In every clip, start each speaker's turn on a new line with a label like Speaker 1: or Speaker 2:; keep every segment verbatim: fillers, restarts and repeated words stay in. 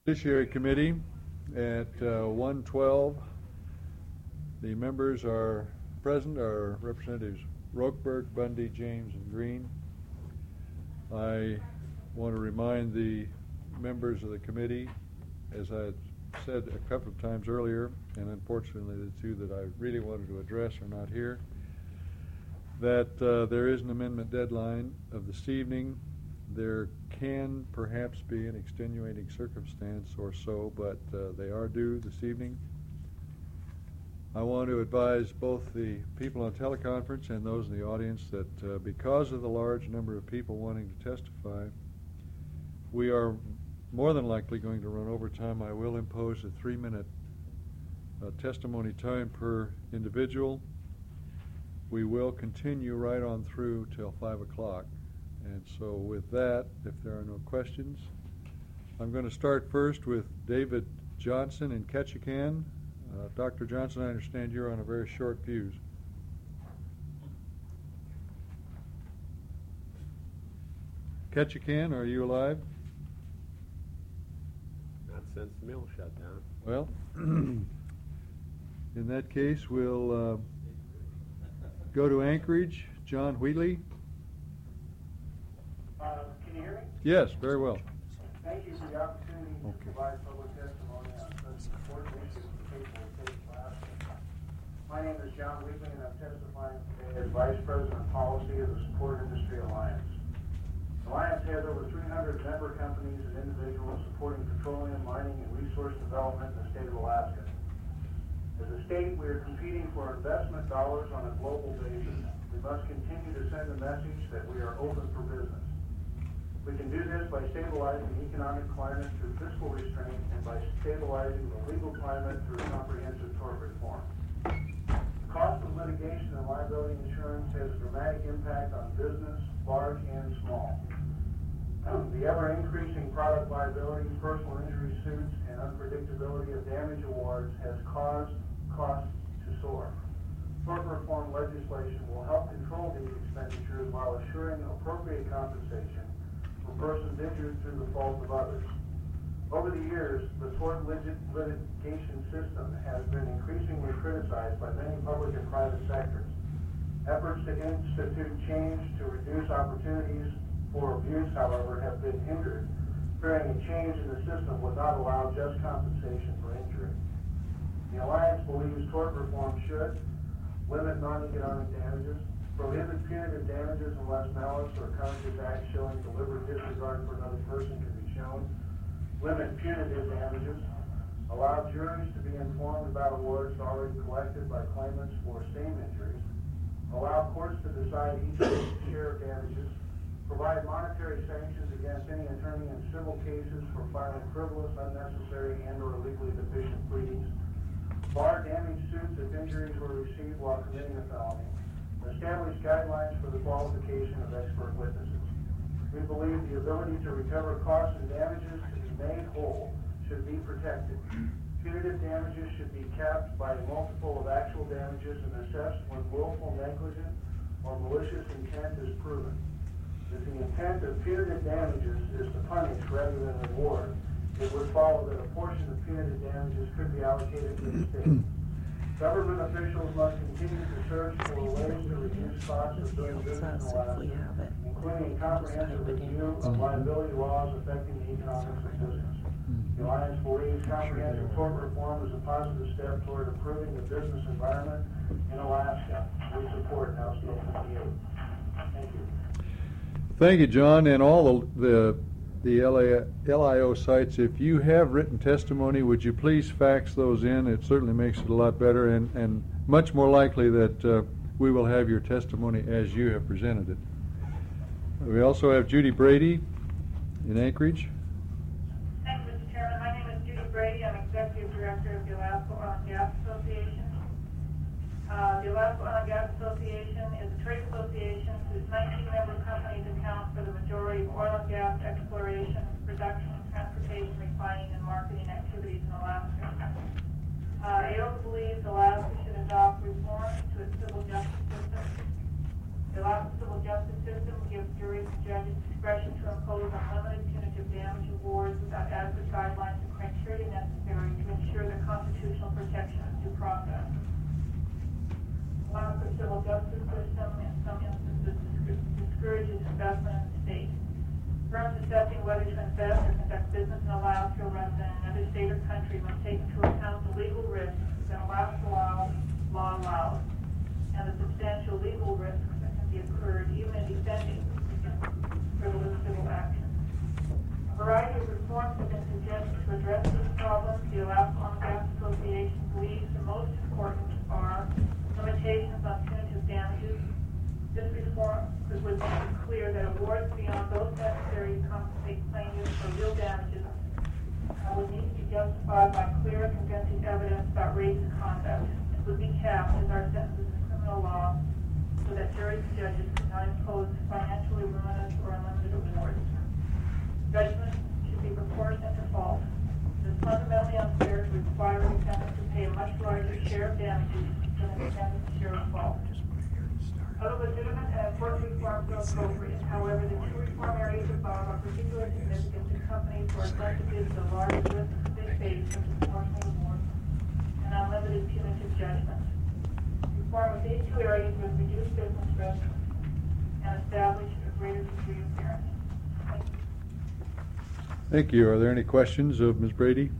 Speaker 1: Judiciary Committee at uh, one twelve. The members are present are Representatives Rokeberg, Bundy, James, and Green. I want to remind the members of the committee, as I had said a couple of times earlier, and unfortunately the two that I really wanted to address are not here, that uh, there is an amendment deadline of this evening. There can perhaps be an extenuating circumstance or so, but uh, they are due this evening. I want to advise both the people on teleconference and those in the audience that uh, because of the large number of people wanting to testify, we are more than likely going to run over time. I will impose a three-minute uh, testimony time per individual. We will continue right on through till five o'clock. And so with that, if there are no questions, I'm going to start first with David Johnson in Ketchikan. Uh, Doctor Johnson, I understand you're on a very short fuse. Ketchikan, are you alive?
Speaker 2: Not since the mill shut down.
Speaker 1: Well, in that case, we'll uh, go to Anchorage. John Wheatley.
Speaker 3: Uh, can you hear me?
Speaker 1: Yes, very well.
Speaker 3: Thank you for the opportunity to
Speaker 1: Okay.
Speaker 3: provide public testimony on such important issues in the people of the state of Alaska. My name is John Wheatley, and I'm testifying today as Vice President of Policy of the Support Industry Alliance. Alliance has over three hundred member companies and individuals supporting petroleum, mining, and resource development in the state of Alaska. As a state, we are competing for investment dollars on a global basis. We must continue to send a message that we are open for business. We can do this by stabilizing the economic climate through fiscal restraint and by stabilizing the legal climate through comprehensive tort reform. The cost of litigation and liability insurance has a dramatic impact on business, large and small. The ever-increasing product liability, personal injury suits, and unpredictability of damage awards has caused costs to soar. Tort reform legislation will help control these expenditures while assuring appropriate compensation for persons injured through the fault of others. Over the years, the tort litigation system has been increasingly criticized by many public and private sectors. Efforts to institute change to reduce opportunities for abuse, however, have been hindered, fearing a change in the system would not allow just compensation for injury. The Alliance believes tort reform should limit non-economic damages, prohibit punitive damages unless malice or conscious act showing deliberate disregard for another person can be shown, limit punitive damages, allow juries to be informed about awards already collected by claimants for same injuries, allow courts to decide each share of damages, provide monetary sanctions against any attorney in civil cases for filing frivolous, unnecessary, and or legally deficient pleadings, bar damage suits if injuries were received while committing a felony, establish guidelines for the qualification of expert witnesses. We believe the ability to recover costs and damages to be made whole should be protected. Punitive damages should be capped by a multiple of actual damages and assessed when willful, negligent, or malicious intent is proven. If the intent of punitive damages is to punish rather than reward, it would follow that a portion of punitive damages could be allocated to the state. Government officials must continue to search for ways to reduce costs of doing business in Alaska, including a comprehensive review of liability laws affecting the economics of business. The Alliance believes comprehensive tort reform is a positive step toward improving the business environment in Alaska. We support House Bill fifty-eight. Thank you.
Speaker 1: Thank you, John, and all the the, the L I O sites. If you have written testimony, would you please fax those in? It certainly makes it a lot better and, and much more likely that uh, we will have your testimony as you have presented it. We also have Judy Brady in Anchorage.
Speaker 4: Thank you, Mister Chairman. My name is Judy Brady. I'm Executive Director of the Alaska Oil and Gas Association. Uh, the Alaska Oil and Gas Association is a trade association whose nineteen member companies account for the majority of oil and gas exploration, production, transportation, refining, and marketing activities in Alaska. Uh, A O C believes Alaska should adopt reforms to its civil justice system. The Alaska civil justice system gives juries and judges discretion to impose unlimited punitive damage awards without adequate guidelines and protection of due process. Allows the civil justice system in some instances discourages investment in the state. Firms assessing whether to invest or conduct business in Alaska or resident in another state or country must take into account the legal risks that Alaska law, law allows and the substantial legal risks that can be incurred even in defending frivolous civil action. A variety of reforms have been suggested to address this problem. The Alaska Oil and Gas Association believes the most important are limitations on punitive damages. This reform would make it clear that awards beyond those necessary to compensate plaintiffs for real damages uh, would need to be justified by clear and convincing evidence about outrageous conduct. It would be capped as our sentences in criminal law so that juries and judges could not impose financially ruinous or unlimited awards. Judgment should be proportionate to fault. It is fundamentally unfair to require a defendant to pay a much larger share of damages than a defendant's share of fault. Other legitimate and important reforms are appropriate. However, the two reform areas above are particularly significant to companies who are sensitive to the large risks they face, such as martial awards and unlimited punitive judgments. Reform of these two areas would reduce business risk and establish a greater degree of fairness. Thank you.
Speaker 1: Thank you. Are there any questions of Miz Brady?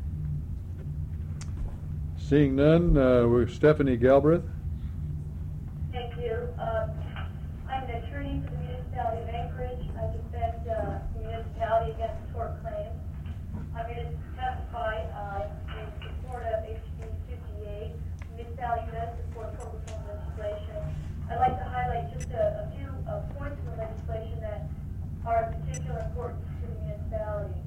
Speaker 1: Seeing none, uh, we're Stephanie Galbraith.
Speaker 5: Thank you. Um, I'm an attorney for the municipality of Anchorage. I defend uh, the municipality against tort claims. I'm here to testify uh, in support of H B fifty-eight. The municipality does support public home legislation. I'd like to highlight just a, a few uh, points in the legislation that are of particular importance to the municipality.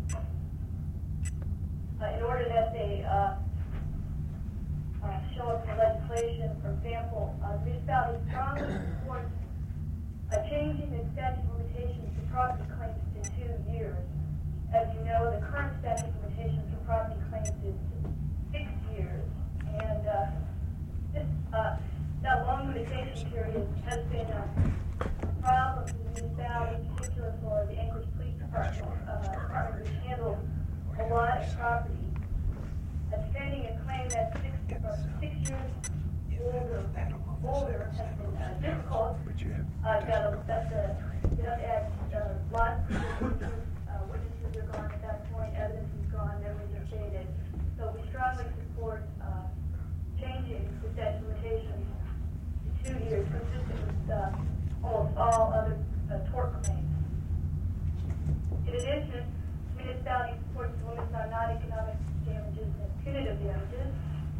Speaker 5: Uh, in order that they uh, Uh, show up in the legislation, for example, uh, the municipality strongly supports uh, changing the statute of limitations for property claims to two years. As you know, the current statute of limitations for property claims is six years, and uh, this uh, that long limitation period has been a problem for the municipality, in particular for the Anchorage Police Department, uh, which handles a lot of property. Uh, defending a claim that's six, uh, six years older, older has been uh, difficult. Uh, got a, that's a, you have to add uh, lots of witnesses, uh, witnesses are gone at that point, evidence is gone, memories are faded. So we strongly support uh, changing the statute of limitations to two years, consistent with uh, almost all other uh, tort claims. In addition, municipality supports the limits on non-economic damages and punitive damages.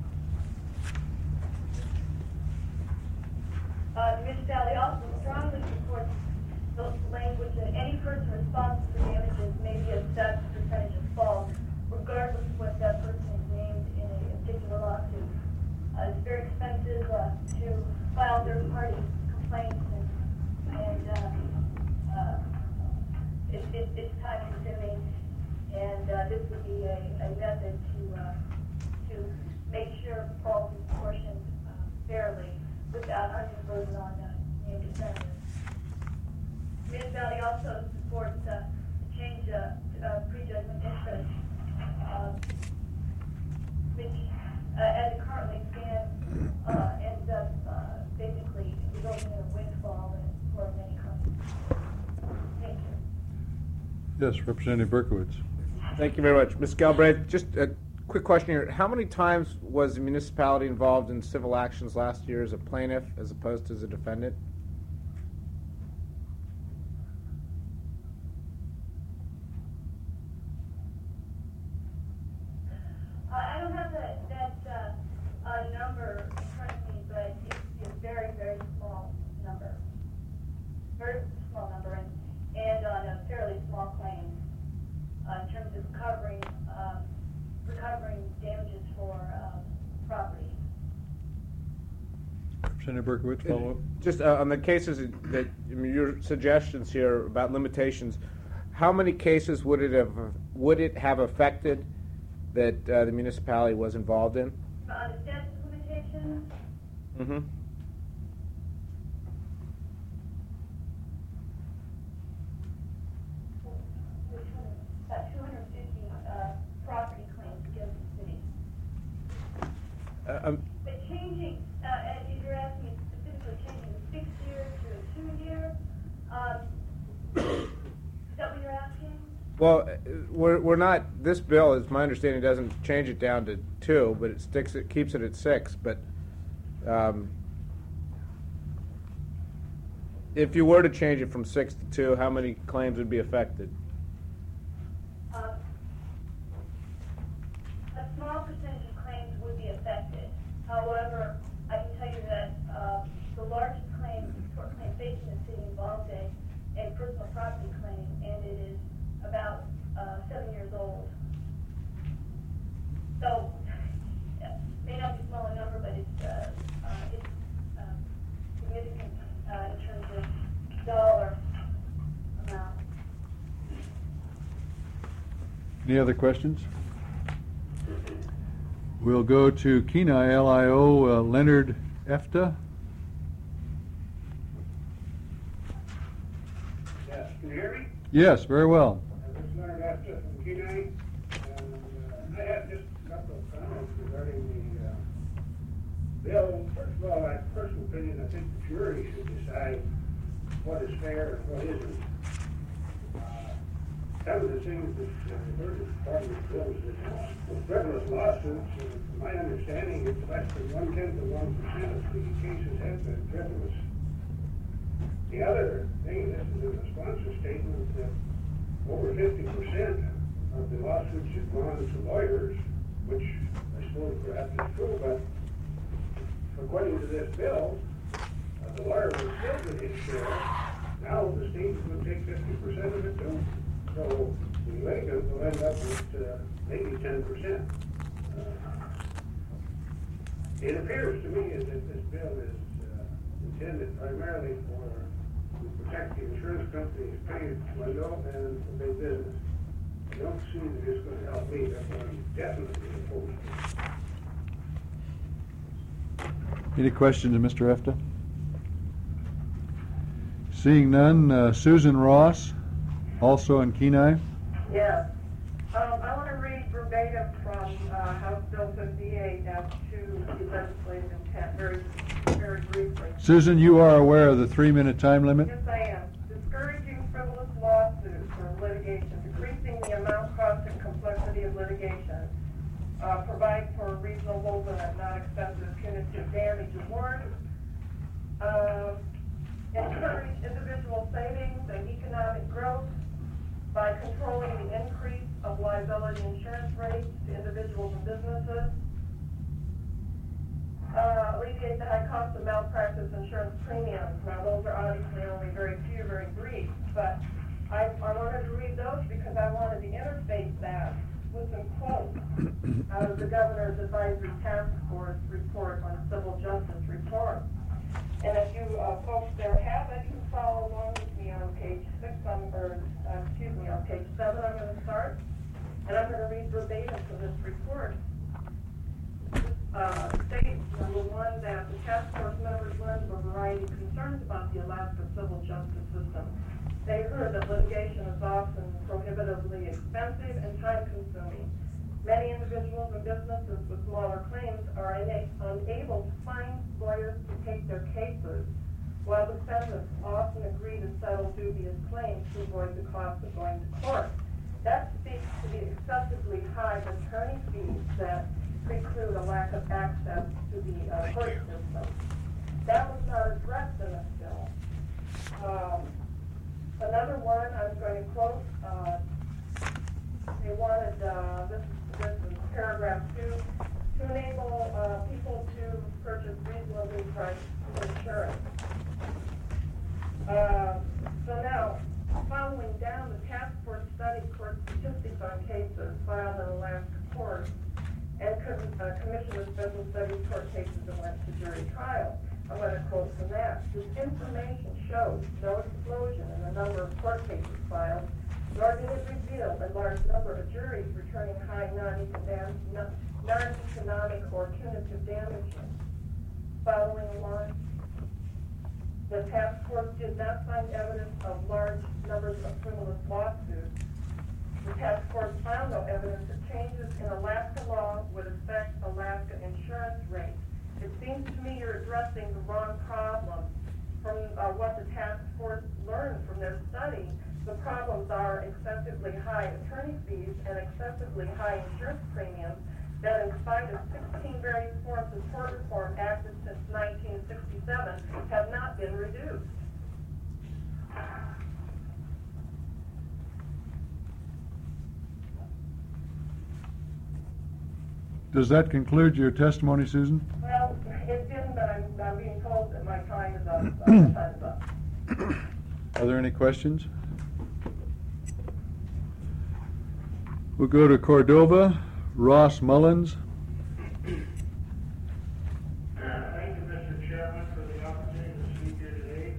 Speaker 5: Uh, the municipality also strongly supports the language that any person responsible for damages may be assessed a percentage of fault, regardless of what that person is named in a particular lawsuit. Uh, it's very expensive uh, to file third-party complaints, and, and uh, uh, it, it, it's time-consuming. And uh, this would be a, a method to uh, to make sure fault is apportioned uh, fairly without undue burden on uh, named defendants. The municipality also supports uh, the change of uh, prejudgment interest, uh, which, uh, as it currently stands, uh, ends up uh, basically resulting in a windfall for many companies. Thank you.
Speaker 1: Yes, Representative Berkowitz.
Speaker 2: Thank you very much. Miz Galbraith, just a quick question here. How many times was the municipality involved in civil actions last year as a plaintiff as opposed to as a defendant?
Speaker 5: Uh, I don't have that, that uh, uh, number in front of me, but it's, it's a very, very small number. Very small number, and, and on a fairly small claim. Uh, in terms of recovering, um, recovering damages for um, property.
Speaker 1: Representative Berkowitz, follow up.
Speaker 2: Just uh, on the cases that, I mean, your suggestions here about limitations, how many cases would it have would it have affected that uh, the municipality was involved in?
Speaker 5: On the statute of limitations,
Speaker 2: Mm-hmm.
Speaker 5: about two hundred fifty uh, property claims against the city.
Speaker 2: Uh, um,
Speaker 5: But changing, uh, uh, if you're asking me specifically changing the six-year to a two-year, um, is that what you're asking?
Speaker 2: well, uh, we're we're not. This bill, as my understanding, doesn't change it down to two, but it sticks it keeps it at six. But um, if you were to change it from six to two, how many claims would be affected?
Speaker 5: Um, a small percentage of claims would be affected. However, I can tell you that uh, the largest claim, tort claim facing the city involved a, a personal property claim, and it is about uh, seven years old. So, it may not be small a number, but it's, uh, uh, it's uh, significant uh, in terms of dollar amount.
Speaker 1: Any other questions? We'll go to Kenai, L I O, uh, Leonard Efta.
Speaker 6: Yes, can you hear me?
Speaker 1: Yes, very well.
Speaker 6: Uh, This is Leonard Efta from Kenai, and uh, I have just a couple of comments regarding the uh, bill. First of all, my personal opinion, I think the jury should decide what is fair and what isn't. Uh, Some of the things that uh, heard as part of this bill is that frivolous lawsuits, uh, from my understanding, it's less than one-tenth of one percent of the cases have been frivolous. The other thing, this is in the sponsor statement, that over fifty percent of the lawsuits have gone to lawyers, which I suppose perhaps is true, but according to this bill, uh, the lawyer will still get his share. Now the state will take fifty percent of it too. So the litigant will end up with uh, maybe ten percent. Uh, it appears to me as if this bill is uh, intended primarily for to protect the insurance company's pay window and the big business. I don't see that it's going to help me. That's why I'm definitely opposed to it.
Speaker 1: Any questions of Mister Efta? Seeing none, uh, Susan Ross, also in Kenai.
Speaker 7: Yes. Um, I want to read verbatim from uh, House Bill fifty-eight as to the legislative intent, very, very briefly.
Speaker 1: Susan, you are aware of the three-minute time limit?
Speaker 7: Yes, I am. Discouraging frivolous lawsuits or litigation, decreasing the amount, cost, and complexity of litigation, uh, provide for reasonable but not excessive punitive damage awards, uh, encourage individual savings and economic growth by controlling the increase of liability insurance rates to individuals and businesses, uh, alleviate the high cost of malpractice insurance premiums. Now, those are obviously only very few, very brief, but I, I wanted to read those because I wanted to interface that with some quotes out of the Governor's Advisory Task Force report on civil justice reform. And if you uh, folks there have it, you can follow along with me on page six, on, or uh, excuse me, on page seven. I'm going to start, and I'm going to read verbatim from this report. Uh, states, number one, that the task force members learned of a variety of concerns about the Alaska civil justice system. They heard that litigation is often prohibitively expensive and time-consuming. Many individuals and businesses with smaller claims are una- unable to find lawyers to take their cases, while defendants often agree to settle dubious claims to avoid the cost of going to court. That speaks to the excessively high attorney fees that preclude a lack of access to the uh, court system. That was not addressed in this bill. Um, another one, I'm going to quote, uh, they wanted, uh, this, this is paragraph two, to enable uh, people to purchase reasonably priced insurance. Uh, so now, following down, the task force studied court statistics on cases filed in Alaska courts and co- uh, commissioned a special study of court cases that went to jury trial. I'm going to quote from that. This information shows no explosion in the number of court cases filed, nor did it reveal a large number of juries returning high non-economic, non-economic or punitive damages. Following along, the task force did not find evidence of large numbers of frivolous lawsuits. The task force found no evidence that changes in Alaska law would affect Alaska insurance rates. seems to me you're addressing the wrong problem. From uh, what the task force learned from their study, the problems are excessively high attorney fees and excessively high insurance premiums that, in spite of sixteen various forms of tort reform acted since nineteen sixty-seven, have not been reduced.
Speaker 1: Does that conclude your testimony, Susan?
Speaker 7: Well, it didn't, but I'm, I'm being told that my time is up. Uh, my time is up.
Speaker 1: Are there any questions? We'll go to Cordova. Ross Mullins.
Speaker 6: Thank you, Mister Chairman, for the opportunity to speak here today.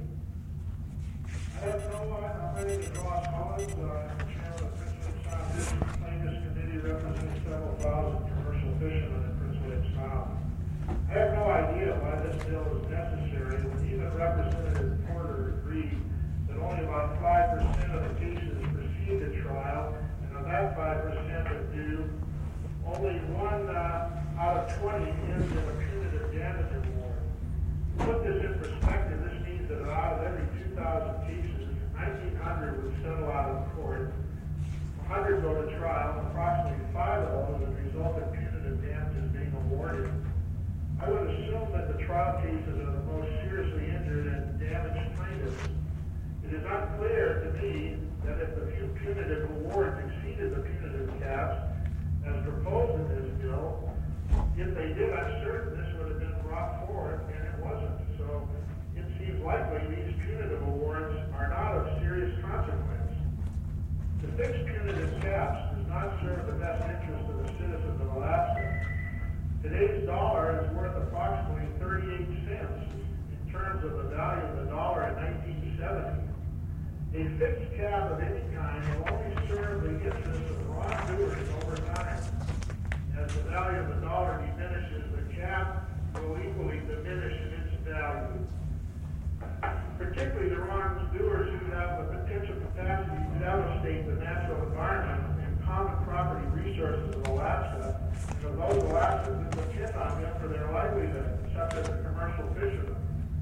Speaker 6: I have no one. My name is Ross Mullins. Uh, I'm the chairman of the Prince William Sound District Plaintiffs Committee, representing several thousand commercial fishermen in Prince William Sound. I have no idea why this bill is necessary, and even Representative Porter agreed that only about five percent of the cases proceed to trial, and of that five percent that do, only one uh, out of twenty ends in a punitive damage award. To put this in perspective, this means that out of every two thousand cases, nineteen hundred would settle out of court, one hundred go to trial, and approximately five of those would result in punitive damages being awarded. I would assume that the trial cases are the most seriously injured and damaged plaintiffs. It is unclear to me that if the punitive awards exceeded the punitive caps, as proposed in this bill, if they did, I'm certain this would have been brought forward, and it wasn't. So it seems likely these punitive awards are not of serious consequence. To fix punitive caps does not serve the best interest of the citizens of Alaska. Today's dollar is worth approximately thirty-eight cents in terms of the value of the dollar in nineteen seventy. A fixed cap of any kind will only serve the interests of wrongdoers over time. As the value of the dollar diminishes, the cap will equally diminish in its value. Particularly the wrongdoers who have the potential capacity to devastate the natural environment and common property resources of Alaska, and of those Alaskans who depend on them for their livelihood, such as the commercial fishermen.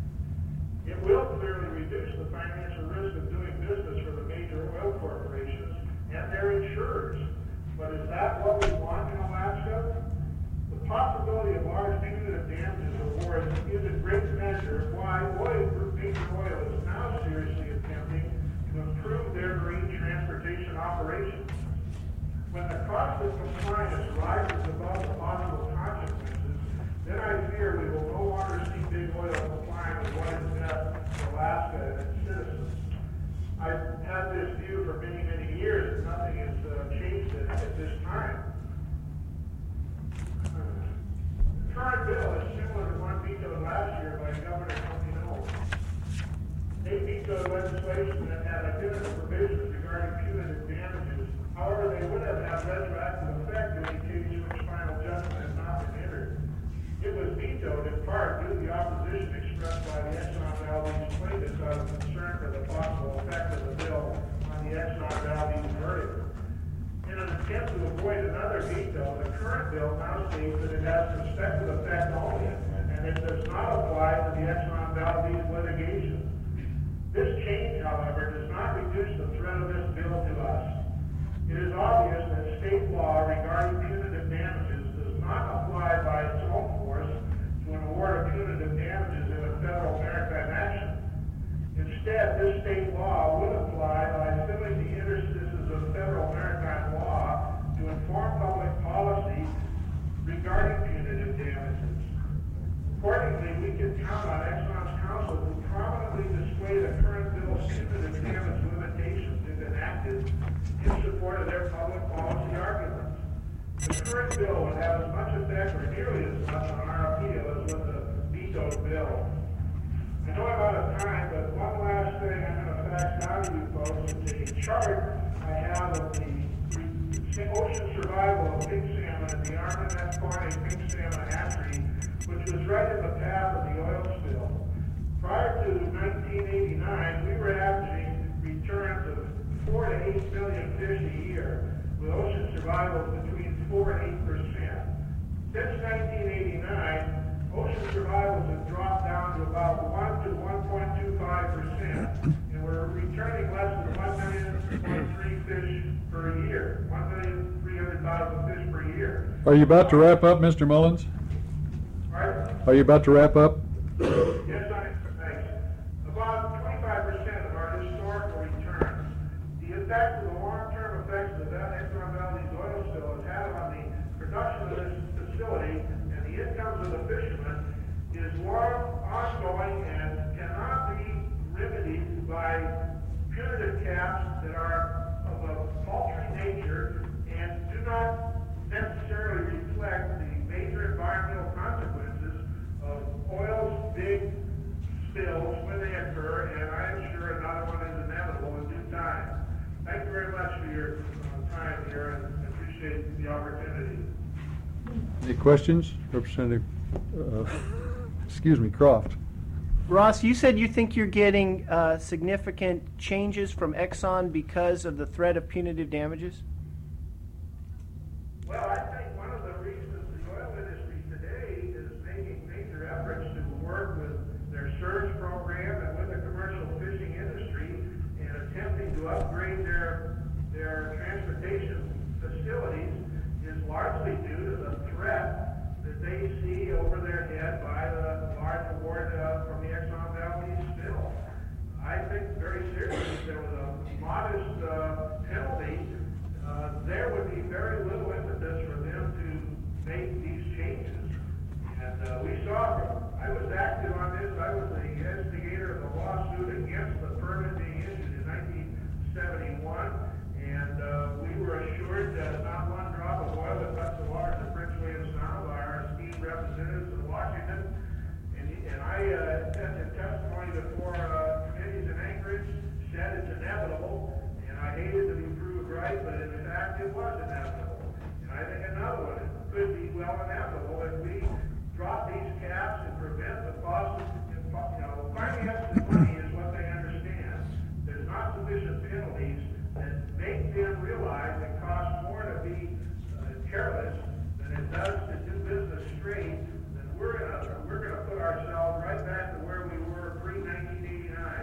Speaker 6: It will clearly reduce the financial risk of doing business for the major oil corporations and their insurers. But is that what we want in Alaska? The possibility of large punitive damages awards is in great measure why oil, major oil is now seriously attempting to improve their marine transportation operations. When the cost of compliance rises above the possible consequences, then I fear we will no longer see big oil complying with what is best for Alaska and its citizens. I've had this view for many, many years, and nothing has uh, changed it at this time. The current bill is similar to one vetoed last year by Governor Tony Knowles. They vetoed legislation that had identical provisions regarding punitive damages. However, they would have had retroactive effect in the case in which final judgment had not been entered. It was vetoed in part due to the opposition expressed by the Exxon Valdez plaintiffs out of concern for the possible effect of the bill on the Exxon Valdez verdict. In an attempt to avoid another veto, the current bill now states that it has prospective effect only, and it does not apply to the Exxon Valdez litigation. This change, however, does not reduce the threat of this bill to us. It is obvious that state law regarding punitive damages does not apply by its own force to an award of punitive damages in a federal maritime action. Instead, this state law would apply by filling the interstices of federal maritime law to inform public policy regarding punitive damages. Accordingly, we can count on Exxon's counsel to prominently display the current bill's punitive damage limitations if enacted in support of their public policy arguments. The current bill would have as much effect or nearly as much on our appeal as with the vetoed bill. I know I'm out of time, but one last thing I'm going to fax down to you folks is a chart I have of the ocean survival of pink salmon in the Armanet Corning pink salmon hatchery, which was right in the path of the oil spill. Prior to nineteen eighty-nine, we were averaging returns of four to eight million fish a year, with ocean survival between four and eight percent. Since nineteen eighty-nine, ocean survival about one to one point two five percent, and we're returning less than one million point three fish per year, one million three hundred thousand fish per year.
Speaker 1: Are you about to wrap up, Mister Mullins?
Speaker 6: Right?
Speaker 1: Are you about to wrap up?
Speaker 6: Yes, I thanks. About twenty-five percent of our historical returns. The effect of the long-term effects of that Exxon Valdez oil spill has had on the production of this facility and the incomes of the fishermen is long, ongoing, and cannot be remedied by punitive caps that are of a paltry nature and do not necessarily reflect the major environmental consequences of oil's big spills when they occur, and I am sure another one is inevitable in due time. Thank you very much for your uh, time here, and appreciate the opportunity.
Speaker 1: Any questions? Representative, uh, excuse me, Croft.
Speaker 8: Ross, you said you think you're getting uh, significant changes from Exxon because of the threat of punitive damages?
Speaker 6: Well, I think one of the reasons the oil industry today is making major efforts to work with their surge program and with the commercial fishing industry and attempting to upgrade their their transportation facilities is largely due to the threat that they see over their head by the large award uh, from the Exxon Valdez spill. I think very seriously if there was a modest uh, penalty, uh, there would be very little impetus for them to make these changes. And uh, we saw, I was active on this, I was the instigator of the lawsuit against the permit being issued in nineteen seventy-one, and uh, we were assured that not one drop of oil would touch the waters of Prince William Sound by our esteemed representatives in Washington. And, and I uh, attended testimony before uh, committees in Anchorage, said it's inevitable, and I hated to be proved right, but in fact it was inevitable. And I think another one could be well inevitable if we drop these caps and prevent the cost of, you know, finance money is what they understand. There's not sufficient penalties that make them realize it costs more to be uh, careless than it does to do business straight. Then we're gonna we're gonna put ourselves right back to where we were pre nineteen eighty-nine.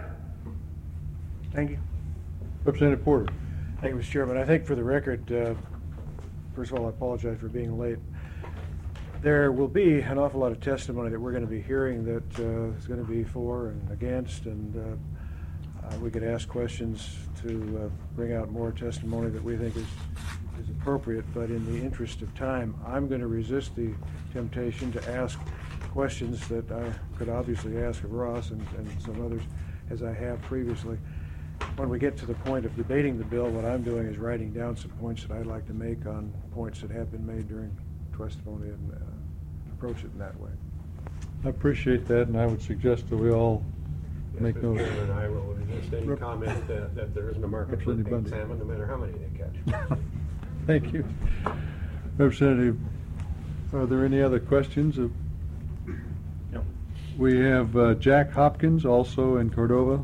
Speaker 8: Thank you.
Speaker 1: Representative Porter.
Speaker 9: Thank you, Mister Chairman. I think for the record, uh, first of all, I apologize for being late. There will be an awful lot of testimony that we're going to be hearing that uh, is going to be for and against, and uh, uh, we could ask questions to uh, bring out more testimony that we think is, is appropriate, but in the interest of time, I'm going to resist the temptation to ask questions that I could obviously ask of Ross and, and some others, as I have previously. When we get to the point of debating the bill, what I'm doing is writing down some points that I'd like to make on points that have been made during testimony and uh, approach it in that way.
Speaker 1: I appreciate that, and I would suggest that we all make
Speaker 10: Yes,
Speaker 1: those.
Speaker 10: Mister Chairman, I will resist any
Speaker 1: Rep-
Speaker 10: comment that, that there isn't a market for
Speaker 1: Representative
Speaker 10: pink
Speaker 1: Bundy.
Speaker 10: salmon, no matter how many they catch.
Speaker 1: Thank you. Representative, are there any other questions? Of-
Speaker 8: No.
Speaker 1: We have uh, Jack Hopkins, also in Cordova.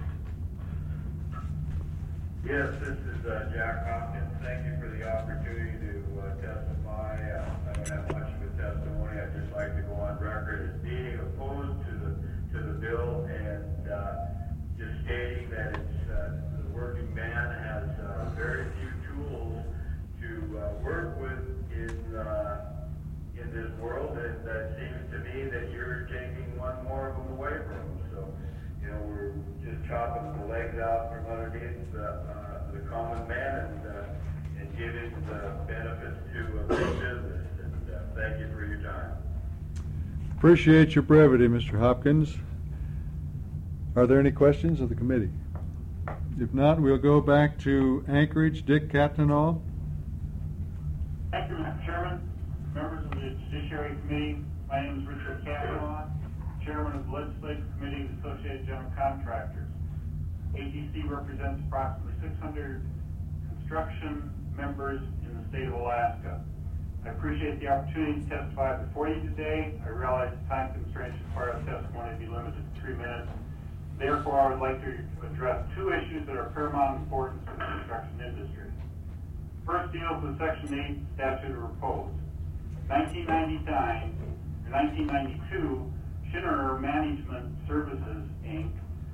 Speaker 11: Yes, this is uh, Jack Hopkins. Thank you for the opportunity to uh, testify. Uh, I don't have much of a testimony. I'd just like to go on record as being opposed to the to the bill and uh, just stating that it's uh, the working man has uh, very few tools to uh, work with in uh, in this world, and uh, it seems to me that you're taking one more of them away from him. So, you know, we're just chopping the legs out from underneath the, uh, the common man and uh, and giving the benefits to uh, big business. And uh, thank you for your time.
Speaker 1: Appreciate your brevity, Mister Hopkins. Are there any questions of the committee? If not, we'll go back to Anchorage. Dick Cattanall.
Speaker 3: Thank you, Mister Chairman, members of the Judiciary Committee. My name is Richard Kavanaugh, Chairman of the Legislative Committee of the Associated General Contractors. A G C represents approximately six hundred construction members in the state of Alaska. I appreciate the opportunity to testify before you today. I realize the time constraints require the testimony to be limited to three minutes. Therefore, I would like to address two issues that are of paramount importance to the construction industry. First deals with Section eight statute of repose. nineteen ninety-nine or nineteen ninety-two
Speaker 11: Schinner Management Services, Incorporated,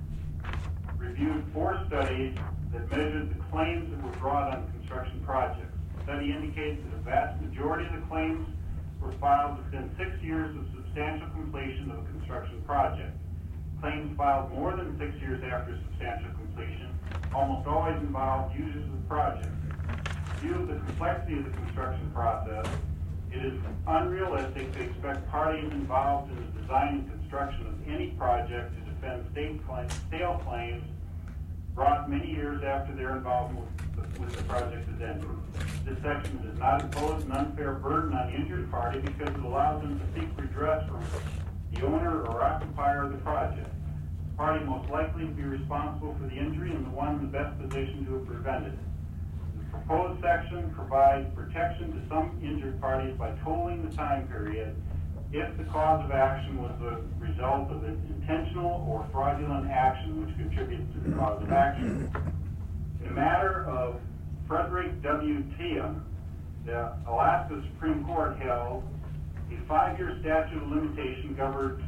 Speaker 11: reviewed four studies that measured the claims that were brought on construction projects. The study indicates that a vast majority of the claims were filed within six years of substantial completion of a construction project. Claims filed more than six years after substantial completion almost always involved users of the project. Due to the complexity of the construction process, it is unrealistic to expect parties involved in the design and construction of any project to defend state claims, sale claims brought many years after their involvement with, with the project is ended. This section does not impose an unfair burden on the injured party because it allows them to seek redress from the owner or occupier of the project. The party most likely to be responsible for the injury and the one in the best position to have prevented it. The proposed section provides protection to some injured parties by tolling the time period if the cause of action was the result of an intentional or fraudulent action which contributes to the cause of action. In the matter of Frederick W. Tiam, the Alaska Supreme Court held a five-year statute of limitation governed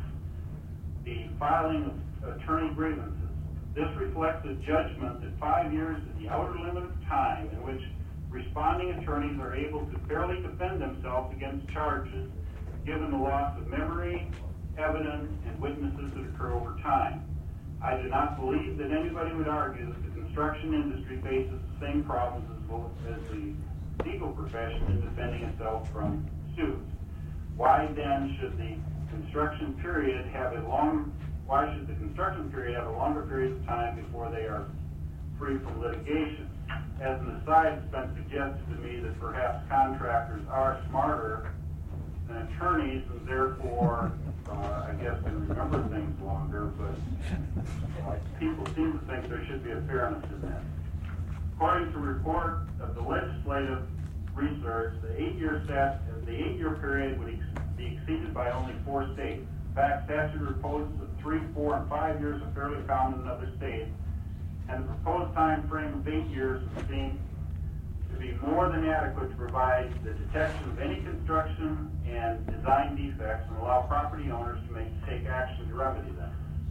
Speaker 11: the filing of attorney grievances. This reflects a judgment that five years is the outer limit of time in which responding attorneys are able to fairly defend themselves against charges given the loss of memory, evidence, and witnesses that occur over time. I do not believe that anybody would argue that the construction industry faces the same problems as, well as the legal profession in defending itself from suits. Why then should the construction period have a long, why should the construction period have a longer period of time before they are free from litigation? As an aside, it's been suggested to me that perhaps contractors are smarter than attorneys and therefore, uh, I guess, can remember things longer, but uh, people seem to think there should be a fairness in that. According to a report of the legislative research, the eight-year stat, the eight-year period would ex be exceeded by only four states. In fact, statute proposes that three, four, and five years are fairly common in other states, and the proposed time frame of eight years would seem to be more than adequate to provide the detection of any construction and design defects and allow property owners to make take action to remedy them.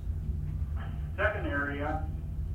Speaker 11: Second area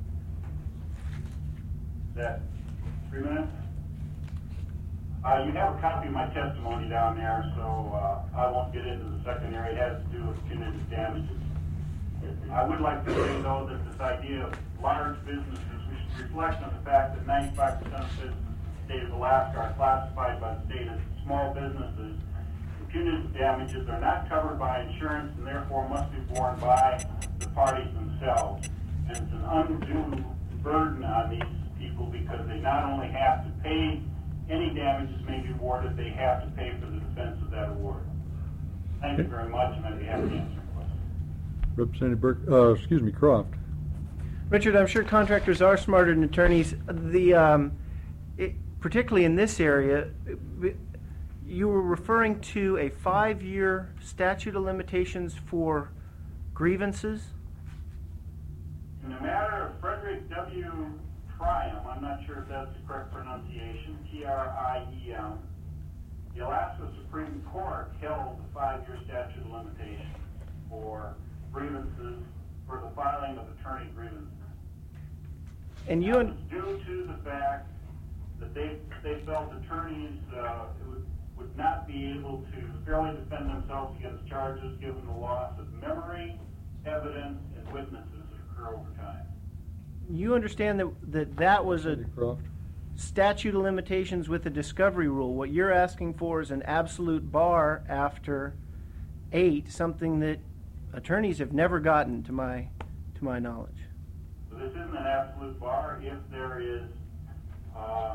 Speaker 11: that three minutes. Uh, you have a copy of my testimony down there, so uh, I won't get into the second area. It has to do with punitive damages. I would like to say, though, that this idea of large businesses, we should reflect on the fact that ninety-five percent of businesses in the state of Alaska are classified by the state as small businesses. The punitive damages are not covered by insurance and therefore must be borne by the parties themselves. And it's an undue burden on these people because they not only have to pay any damages may be awarded, they have to pay for the defense of that award. Thank you very much, and I'd be happy to answer questions.
Speaker 1: Representative Burke, uh, excuse me, Croft.
Speaker 8: Richard, I'm sure contractors are smarter than attorneys. The um, it, particularly in this area, you were referring to a five-year statute of limitations for grievances?
Speaker 11: In the matter of Frederick W. Trium, I'm not sure if that's the correct pronunciation, T R I E M, the Alaska Supreme Court held the five-year statute of limitations for grievances, for the filing of attorney grievances.
Speaker 8: And you
Speaker 11: that was due to the fact that they, they felt attorneys uh, would, would not be able to fairly defend themselves against charges given the loss of memory, evidence, and witnesses that occur over time.
Speaker 8: You understand that that, that was a
Speaker 1: Croft.
Speaker 8: statute of limitations with a discovery rule. What you're asking for is an absolute bar after eight, something that attorneys have never gotten, to my to my knowledge.
Speaker 11: So this isn't an absolute bar. If there is, uh,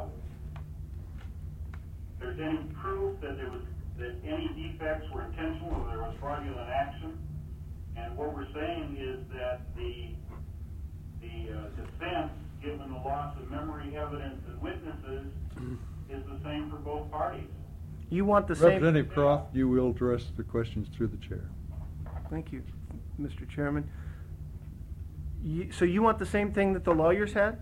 Speaker 11: there's any proof that there was that any defects were intentional or there was fraudulent action, and what we're saying is that the the uh, defense, given the loss of memory, evidence, and witnesses, is the same for both parties.
Speaker 8: You want the same...
Speaker 1: Representative Croft, you will address the questions through the chair.
Speaker 8: Thank you, Mister Chairman. You, so you want the same thing that the lawyers had?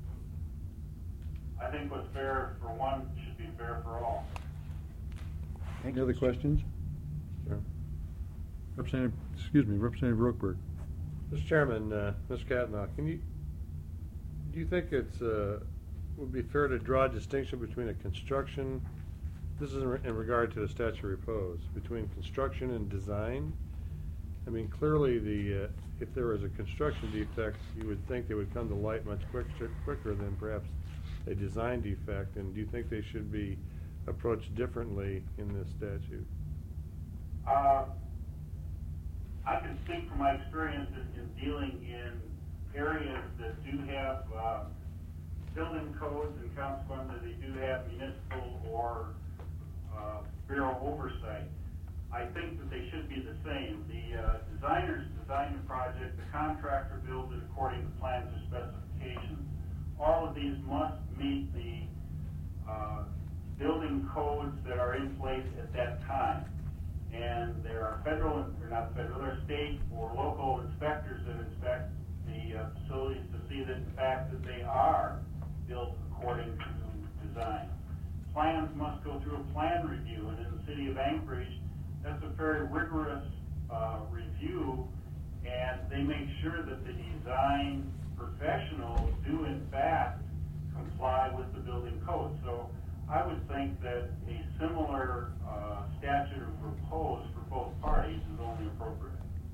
Speaker 11: I think what's fair for one should be fair for all.
Speaker 1: Any other questions? Sure. Representative, excuse me, Representative Rokeberg.
Speaker 10: Mister Chairman, uh, Mister Katnoff, can you, do you think it's, uh, would be fair to draw a distinction between a construction, this is in, re- in regard to the statute of repose, between construction and design? I mean, clearly the, uh, if there was a construction defect, you would think they would come to light much quicker, quicker than perhaps a design defect, and do you think they should be approached differently in this statute?
Speaker 11: Uh, I can speak from my experience in, in dealing in areas that do have uh, building codes, and consequently they do have municipal or uh, bureau oversight. I think that they should be the same. The uh, designers design the project, the contractor builds it according to plans or specifications. All of these must meet the uh, building codes that are in place at that time. And there are federal, or not federal, there are state or local inspectors that inspect the uh, facilities to see that the fact that they are built according to design. Plans must go through a plan review, and in the city of Anchorage, that's a very rigorous uh, review, and they make sure that the design professionals do in fact comply with the building code. So I would think that a similar uh, statute of repose for both parties is only appropriate.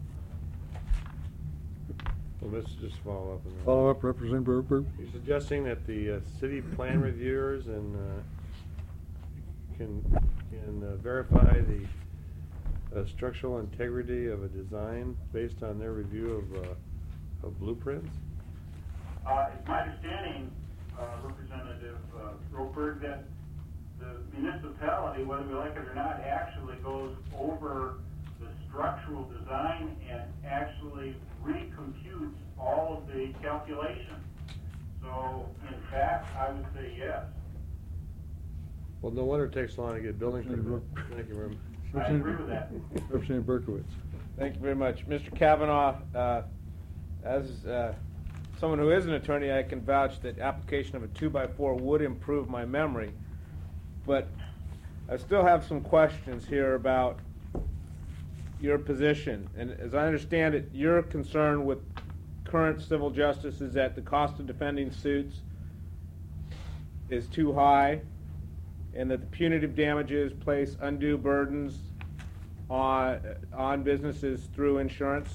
Speaker 10: Well, let's just follow up. on that.
Speaker 1: Follow up, Representative Rokeberg.
Speaker 10: You're suggesting that the uh, city plan reviewers and uh, can can uh, verify the uh, structural integrity of a design based on their review of, uh, of blueprints?
Speaker 11: Uh, it's my understanding, uh, Representative uh, Rokeberg, that the municipality, whether we like it or not, actually goes over the structural design and actually recomputes all of the calculations. So, in fact, I would say yes.
Speaker 10: Well, no wonder it takes long to get building permits. Thank you very much.
Speaker 11: I agree with that.
Speaker 1: Representative Berkowitz.
Speaker 2: Thank you very much. Mister Kavanaugh, uh, as uh, someone who is an attorney, I can vouch that application of a two by four would improve my memory. But I still have some questions here about your position. And as I understand it, your concern with current civil justice is that the cost of defending suits is too high, and that the punitive damages place undue burdens on on businesses through insurance?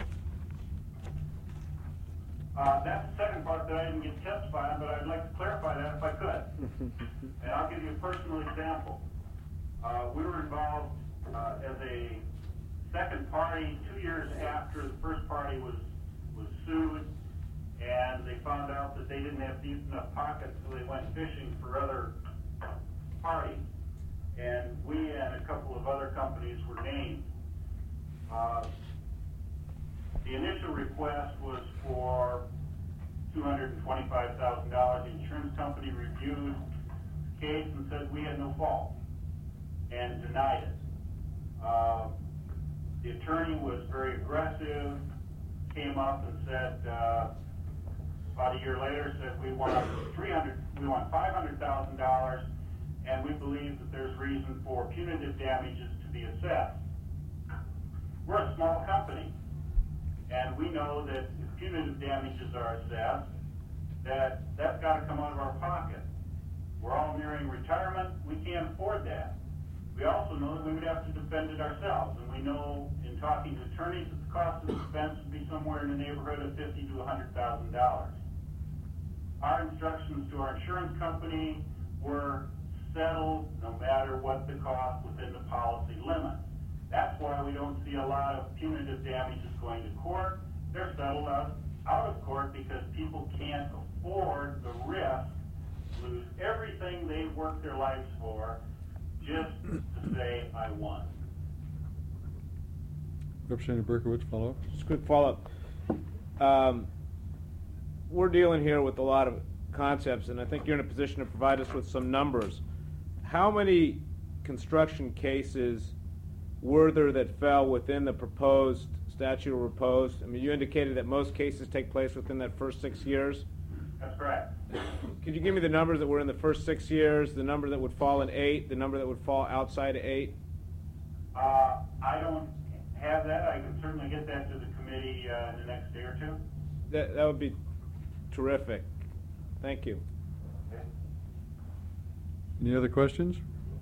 Speaker 11: Uh, that's the second part that I didn't get testified on, but I'd like to clarify that if I could. And I'll give you a personal example. Uh, we were involved uh, as a second party two years after the first party was, was sued, and they found out that they didn't have deep enough pockets, so they went fishing for other parties. And we and a couple of other companies were named. Uh, The initial request was for two hundred twenty-five thousand dollars. The insurance company reviewed the case and said we had no fault and denied it. Uh, the attorney was very aggressive, came up and said, uh, about a year later, said we want three hundred, we want five hundred thousand dollars, and we believe that there's reason for punitive damages to be assessed. We're a small company. And we know that if punitive damages are assessed, that that's got to come out of our pocket. We're all nearing retirement. We can't afford that. We also know that we would have to defend it ourselves. And we know in talking to attorneys that the cost of the defense would be somewhere in the neighborhood of fifty thousand to one hundred thousand dollars. Our instructions to our insurance company were settled no matter what the cost within the policy limit. That's why we don't see a lot of punitive damages going to court. They're settled out, out of court because people can't afford the risk to lose everything they've worked their lives for just to say, I won.
Speaker 1: Representative Berkowitz, follow up.
Speaker 2: Just a quick follow-up. Um, we're dealing here with a lot of concepts, and I think you're in a position to provide us with some numbers. How many construction cases were there that fell within the proposed statute of repose? I mean, you indicated that most cases take place within that first six years.
Speaker 11: That's correct.
Speaker 2: Could you give me the numbers that were in the first six years, the number that would fall in eight, the number that would fall outside of eight?
Speaker 11: Uh, I don't have that, I can certainly get that to the committee uh, in the next day or two.
Speaker 2: That, that would be terrific. Thank you.
Speaker 11: Okay.
Speaker 1: Any other questions?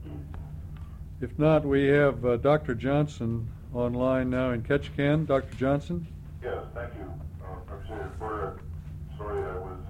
Speaker 1: If not, we have uh, Doctor Johnson online now in Ketchikan. Doctor Johnson?
Speaker 12: Yes, thank you, uh, Representative Porter. Sorry I was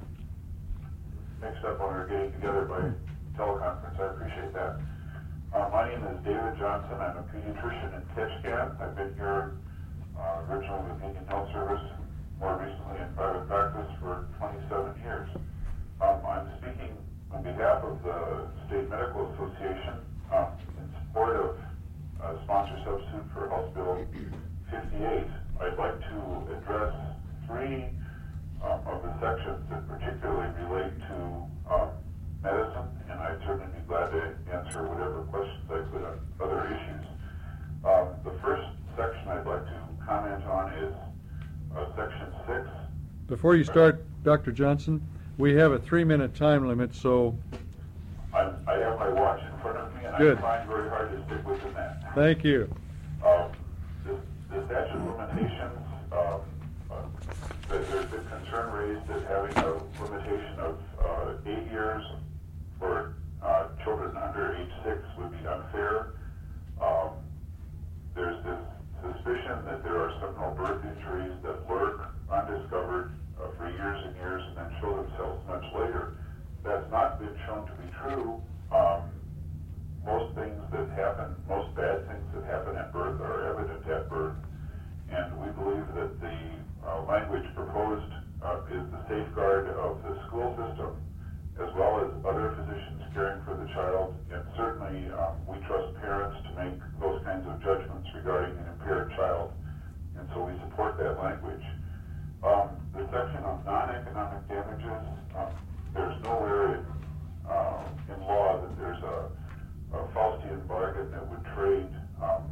Speaker 12: uh, mixed up on our getting together by teleconference. I appreciate that. Uh, my name is David Johnson. I'm a pediatrician in Ketchikan. I've been here uh, originally with Indian Health Service, more recently in private practice for twenty-seven years. Um, I'm speaking on behalf of the State Medical Association um, in support of uh, sponsor substitute for House Bill fifty-eight. I'd like to address three um, of the sections that particularly relate to um, medicine, and I'd certainly be glad to answer whatever questions I could on other issues. Um, the first section I'd like to comment on is uh, section six.
Speaker 1: Before you start, Doctor Johnson, we have a three-minute time limit, so...
Speaker 12: I'm, I have my watch in front of me, and
Speaker 1: Good.
Speaker 12: I'm trying very hard to stick within that.
Speaker 1: Thank you.
Speaker 12: Um, the, the statute of limitations, um, uh, there- there's been concern raised that having a limitation of uh, eight years for uh, children under age six would be unfair. Um, there's this suspicion that there are seminal birth injuries that lurk undiscovered uh, for years and years and then show themselves much later. That's not been shown to be true. Um, most things that happen, most bad things that happen at birth are evident at birth, and we believe that the uh, language proposed uh, is the safeguard of the school system as well as other physicians caring for the child, and certainly um, we trust parents to make those kinds of judgments regarding an impaired child, and so we support that language. Um, the section on non-economic damages, um, there's nowhere in, uh, in law that there's a, a Faustian bargain that would trade um,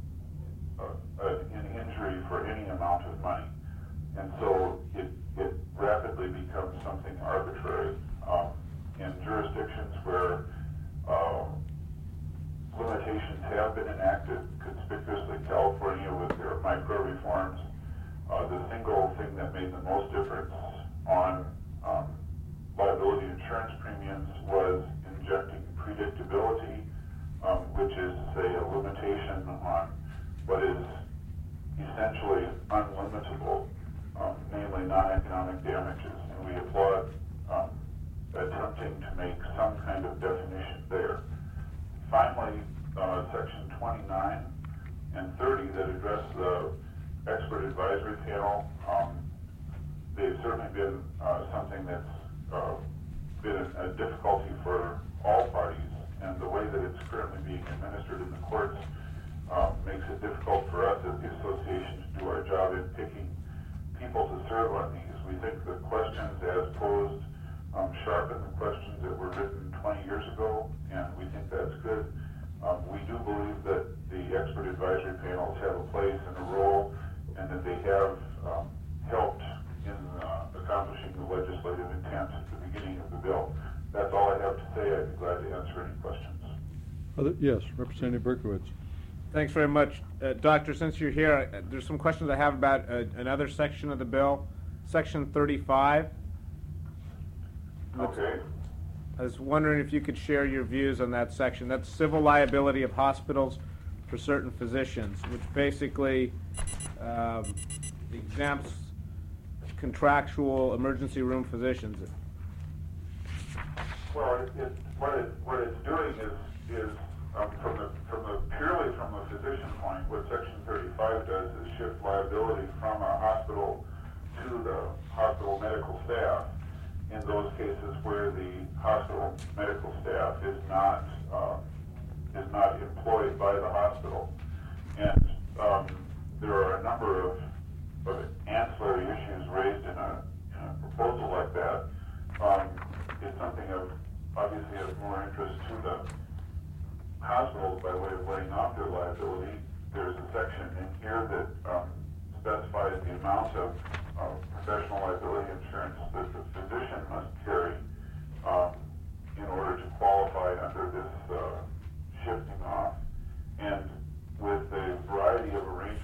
Speaker 12: a, a, an injury for any amount of money. And so it, it rapidly becomes something arbitrary. Um, in jurisdictions where uh, limitations have been enacted, conspicuously California with their micro reforms, uh, the single thing that made the most difference on um, liability insurance premiums was injecting predictability, um, which is to say a limitation on what is essentially unlimitable, um, namely non-economic damages. And we applaud um, attempting to make some kind of definition there. Finally, uh, section twenty-nine and thirty that address the expert advisory panel, um, they've certainly been uh, something that's uh, been a, a difficulty for all parties, and the way that it's currently being administered in the courts uh, makes it difficult for us as the association to do our job in picking people to serve on these. We think the questions as posed um, sharpen the questions that were written twenty years ago, and we think that's good. Um, we do believe that the expert advisory panels have a place and a role, and that they have um, helped in uh, accomplishing the legislative intent at the beginning of the bill. That's all I have to say. I'd be glad to answer any questions.
Speaker 1: Other, yes, Representative Berkowitz.
Speaker 2: Thanks very much. Uh, Doctor, since you're here, uh, there's some questions I have about uh, another section of the bill, section thirty-five.
Speaker 12: Okay.
Speaker 2: I was wondering if you could share your views on that section. That's civil liability of hospitals for certain physicians, which basically um, exempts contractual emergency room physicians.
Speaker 12: Well, it, it, what, it, what it's doing is, is um, from the from the purely from the physician point, what Section thirty-five does is shift liability from a hospital to the hospital medical staff in those cases where the hospital medical staff is not uh, is not employed by the hospital. And um, there are a number of, of ancillary issues raised in a, in a proposal like that. Um, it's something of obviously of more interest to the hospitals by way of laying off their liability. There's a section in here that um, specifies the amount of uh, professional liability insurance that the physician must carry um, in order to qualify under this uh, shifting off. And with the variety of arrangements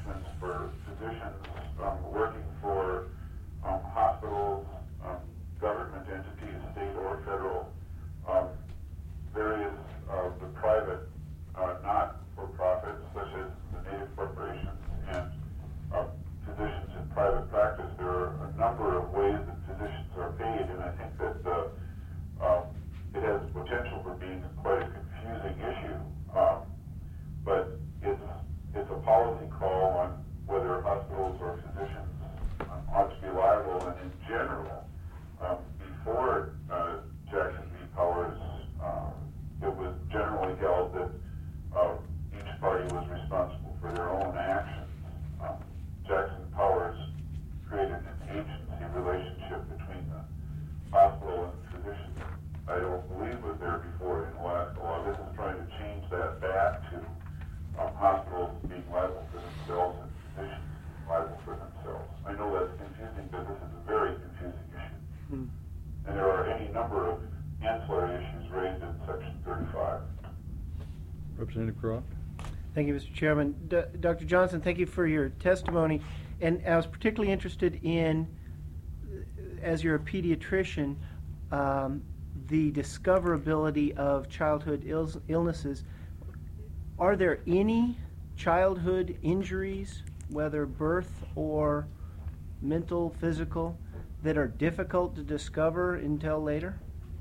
Speaker 1: Representative Croft.
Speaker 8: Thank you, Mister Chairman. D- Doctor Johnson, thank you for your testimony. And I was particularly interested in, as you're a pediatrician, um, the discoverability of childhood Ill- illnesses. Are there any childhood injuries, whether birth or mental, physical, that are difficult to discover until later?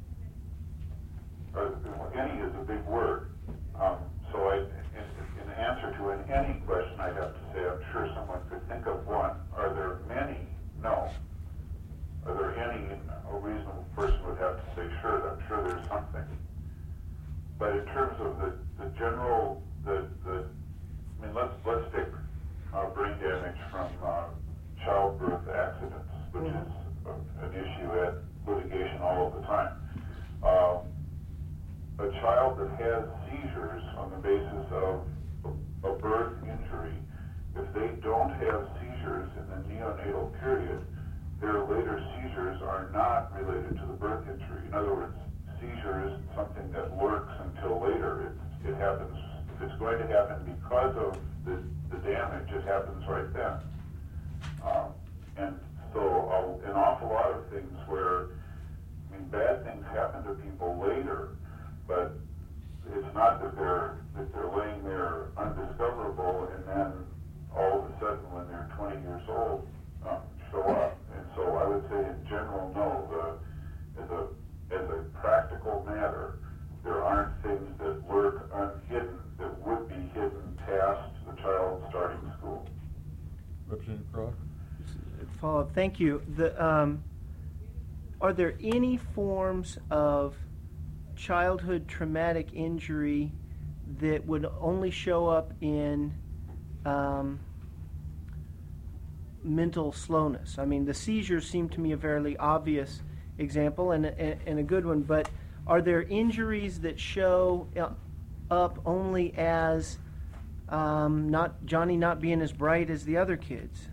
Speaker 12: Uh, any is a big word. Um, so I, in, in answer to an any question, I have to say I'm sure someone could think of one. Are there many? No. Are there any? A reasonable person would have to say, sure, I'm sure there's something. But in terms of the, the general, the, the, I mean, let's, let's take uh, brain damage from uh, childbirth accidents, which is a, an issue at litigation all of the time. Um, a child that has seizures on the basis of a birth injury, if they don't have seizures in the neonatal period, their later seizures are not related to the birth injury. In other words, seizure isn't something that lurks until later. It, it happens, if it's going to happen because of the, the damage, it happens right then. Um, and so uh, an awful lot of things where, I mean, bad things happen to people later, but it's not that they're, that they're laying there undiscoverable and then all of a sudden when they're twenty years old, um, show up. And so I would say in general, no, the, as a as a practical matter, there aren't things that lurk unhidden that would be hidden past the child starting school.
Speaker 1: Representative Croft.
Speaker 8: Follow up. Thank you. The, um, are there any forms of childhood traumatic injury that would only show up in um, mental slowness? I mean, the seizures seem to me a fairly obvious example and, and, and a good one, but are there injuries that show up only as um, not Johnny not being as bright as the other kids?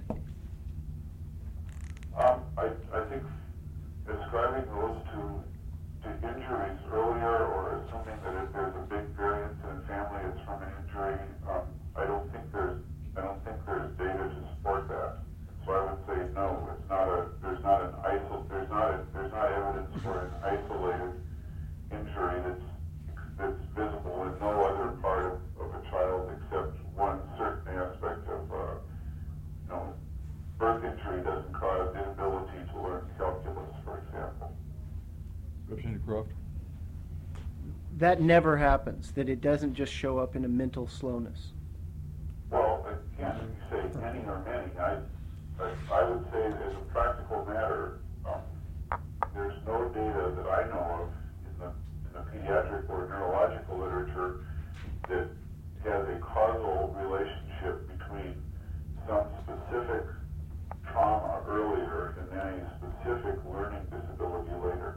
Speaker 12: Um, I, I think ascribing those to, to injuries earlier or assuming that if there's a big variance in family it's from an injury, um, I don't think there's I don't think there's data to support that. So I would say no, it's not a there's not an isol there's not a, there's not evidence for an isolated injury that's that's visible in no other part of, of a child except one certain aspect of uh, you know, birth injury doesn't cause inability to learn calculus, for example.
Speaker 1: Representative Croft.
Speaker 8: That never happens, that it doesn't just show up in a mental slowness.
Speaker 12: Well, again, you say any or many. I, I, I would say as a practical matter, um, there's no data that I know of in the, in the pediatric or neurological literature that has a causal relationship between some specific trauma earlier and then a specific learning disability later.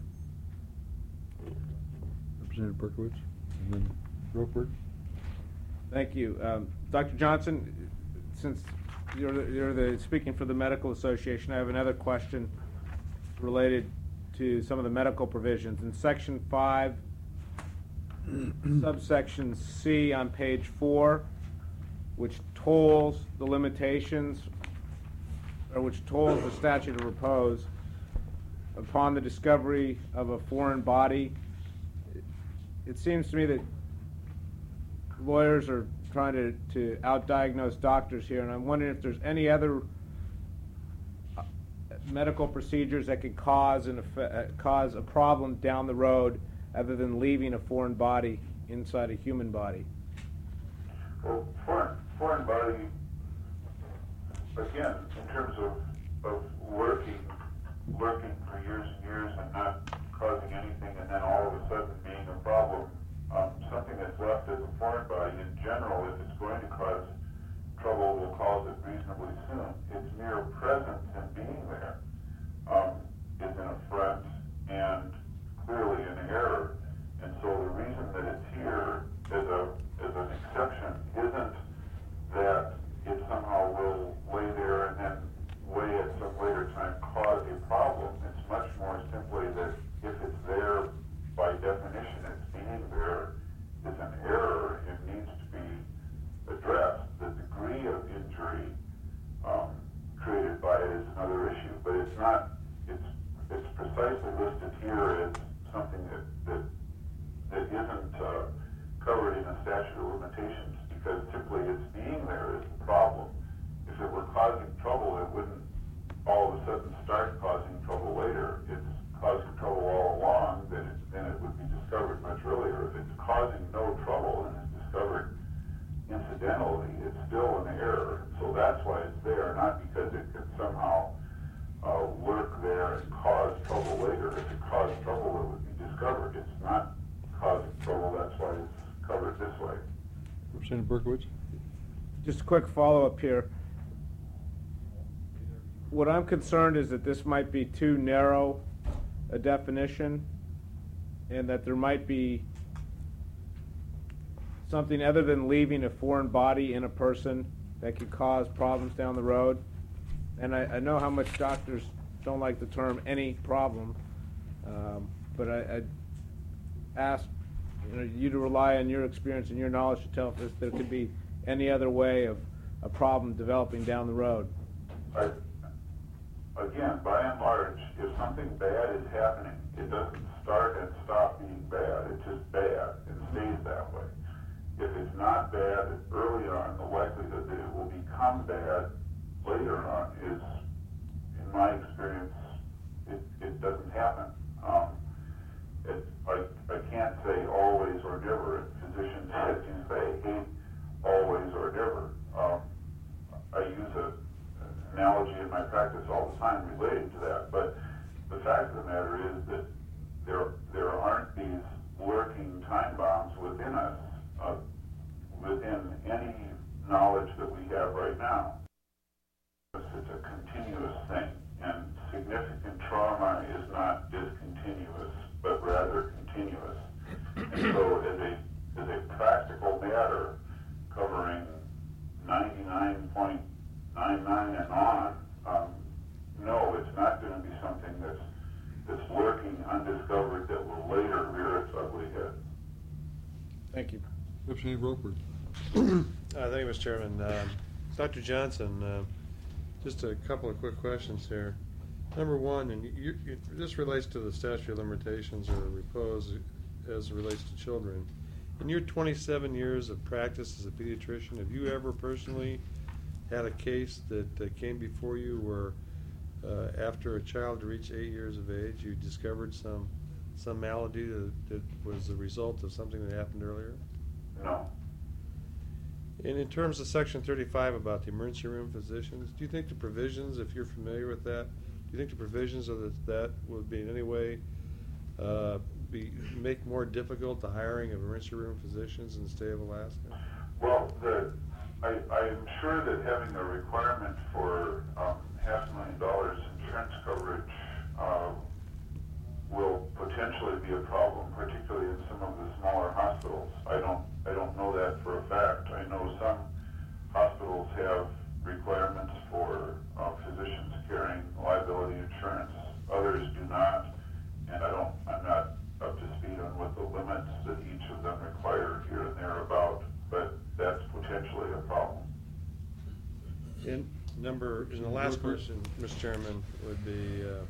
Speaker 1: Representative Berkowitz, and then Roper.
Speaker 2: Thank you. Um, Doctor Johnson, since you're the, you're the speaking for the Medical Association, I have another question related to some of the medical provisions. In Section five, subsection C on page four, which tolls the limitations, or which tolls the statute of repose upon the discovery of a foreign body, it seems to me that lawyers are trying to, to out-diagnose doctors here, and I'm wondering if there's any other medical procedures that could cause, an effect, cause a problem down the road other than leaving a foreign body inside a human body.
Speaker 12: Well, foreign, foreign body, again, in terms of, of lurking, lurking for years and years and not causing anything and then all of a sudden being a problem, um, something that's left as a foreign body in general, if it's going to cause trouble, will cause it reasonably soon. Its mere presence and being there um, is an affront and clearly an error. And so the reason that it's here as, a, as an exception isn't that it somehow will lay there and then way at some later time cause a problem. It's much more simply that if it's there by definition, it's being there is an error in accidentally, it's still an error. So that's why it's there, not because it could somehow uh, lurk there and cause trouble later. If it caused trouble, it would be discovered. It's not causing trouble, that's why it's covered this way.
Speaker 1: Representative Berkowitz?
Speaker 2: Just a quick follow-up here. What I'm concerned is that this might be too narrow a definition, and that there might be something other than leaving a foreign body in a person that could cause problems down the road. And I, I know how much doctors don't like the term any problem, um, but I, I ask you, know, you to rely on your experience and your knowledge to tell us if there could be any other way of a problem developing down the road.
Speaker 12: I, again, by and large, if something bad is happening, it doesn't start and stop being bad. It's just bad and stays that way. If it's not bad early on, the likelihood that it will become bad later on is, in my experience, it, it doesn't happen. Um, it, I, I can't say always or never. Physicians, as you say, hate always or never. Um, I use a, an analogy in my practice all the time relating to that, but the fact of the matter is that there, there aren't these lurking time bombs within us, uh, within any knowledge that we have right now. It's a continuous thing, and significant trauma is not discontinuous, but rather continuous. And so as a, as a practical matter, covering ninety-nine point nine nine and on, um, no, it's not going to be something that's, that's lurking undiscovered that will later rear its ugly head.
Speaker 2: Thank you.
Speaker 1: Representative Rokeberg.
Speaker 10: Uh, thank you, Mister Chairman. Um, Doctor Johnson, uh, just a couple of quick questions here. Number one, and you, you, this relates to the statute of limitations or repose as it relates to children. In your twenty-seven years of practice as a pediatrician, have you ever personally had a case that uh, came before you where uh, after a child reached eight years of age, you discovered some some malady that, that was the result of something that happened earlier?
Speaker 12: No.
Speaker 10: And in terms of Section thirty-five about the emergency room physicians, do you think the provisions, if you're familiar with that, do you think the provisions of the, that would be in any way uh, be make more difficult the hiring of emergency room physicians in the state of Alaska?
Speaker 12: Well, the, I, I'm sure that having a requirement for um, half a million dollars insurance coverage uh, will potentially be a problem, particularly in some of the smaller hospitals. I don't, I don't know that for a fact. I know some hospitals have requirements for uh, physicians carrying liability insurance. Others do not, and I don't, I'm not up to speed on what the limits that each of them require here and there about, but that's potentially a problem.
Speaker 10: In number, in the last question, Mister Chairman, would be, uh,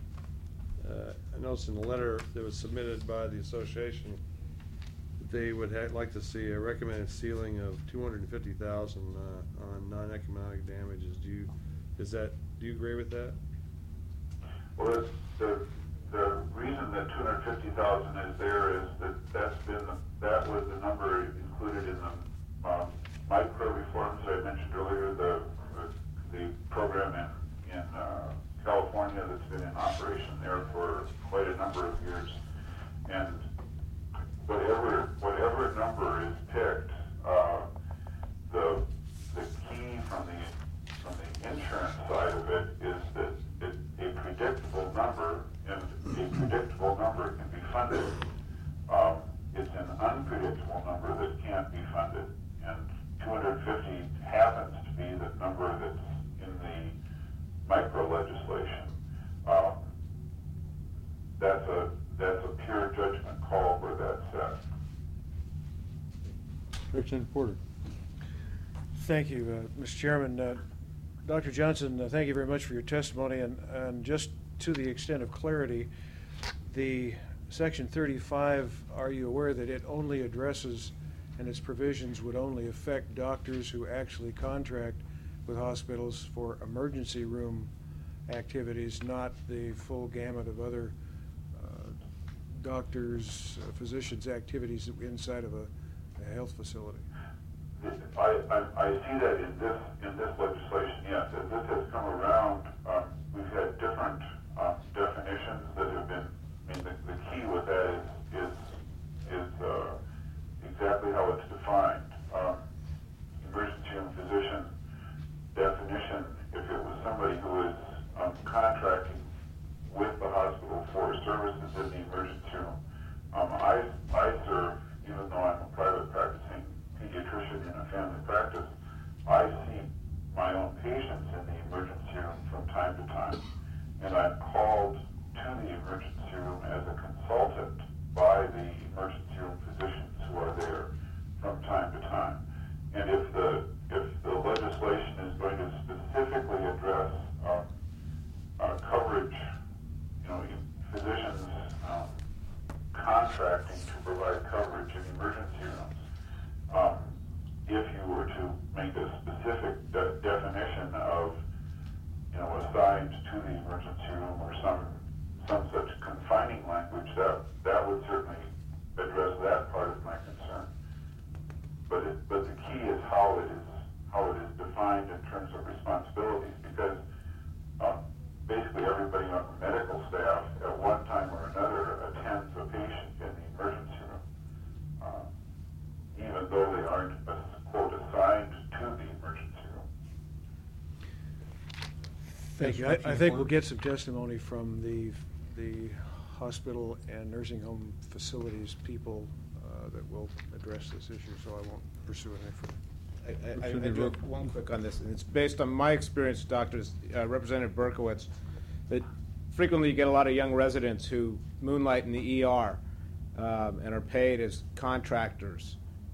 Speaker 10: uh, I noticed in the letter that was submitted by the association, that they would ha like to see a recommended ceiling of two hundred fifty thousand dollars uh, on non-economic damages. Do you, is that, do you agree with that?
Speaker 12: Well, it's the, the reason that two hundred fifty thousand dollars is there is that that's been, that was the number included in the um, micro reforms I mentioned earlier, the, the, the program in, in uh, California that's been in operation there for quite a number of years. And whatever, whatever number is picked, uh, the, the key from the, from the insurance side of it is that it, a predictable number, and a predictable number can be funded. Um, it's an unpredictable number that can't be funded. And two hundred fifty happens to be the number that's in the micro legislation. Um, that's a that's a pure judgment call where that's set.
Speaker 1: Representative Porter.
Speaker 9: Thank you, uh, Mister Chairman. Uh, Doctor Johnson, uh, thank you very much for your testimony, and, and just to the extent of clarity, the Section thirty-five, are you aware that it only addresses and its provisions would only affect doctors who actually contract with hospitals for emergency room activities, not the full gamut of other uh, doctors, uh, physicians' activities inside of a, a health facility?
Speaker 12: I, I, I see that in this in this legislation, yes. As this has come around, um, we've had different um, definitions that have been. I mean, the, the key with that is is is uh, exactly how it's defined. Um, emergency room physician definition. If it was somebody who is um, contracting with the hospital for services in the emergency room, um, I I serve, even though I'm a private practicing pediatrician in a family practice, I see my own patients in the emergency room from time to time, and I'm called to the emergency room as a consultant by the emergency room physicians who are there from time to time. And if the if the legislation is going to specifically address um, uh, coverage, you know, physicians um, contracting to provide coverage in emergency rooms, um, if you were to make a specific de- definition of, you know, assigned to the emergency room or some some such confining language, that that would certainly address that part of my concern. But it, but the key is how it is how it is defined in terms of responsibilities, because um, basically everybody on the medical staff at one time or another attends a patient in the emergency room, uh, even though they aren't uh, quote assigned to the emergency room.
Speaker 9: Thank you. I, I think we'll get some testimony from the the hospital and nursing home facilities people uh, that will address this issue, so I won't pursue it any further.
Speaker 2: I, I, I do have one quick on this, and it's based on my experience, doctors, uh, Representative Berkowitz, that frequently you get a lot of young residents who moonlight in the E R um, and are paid as contractors.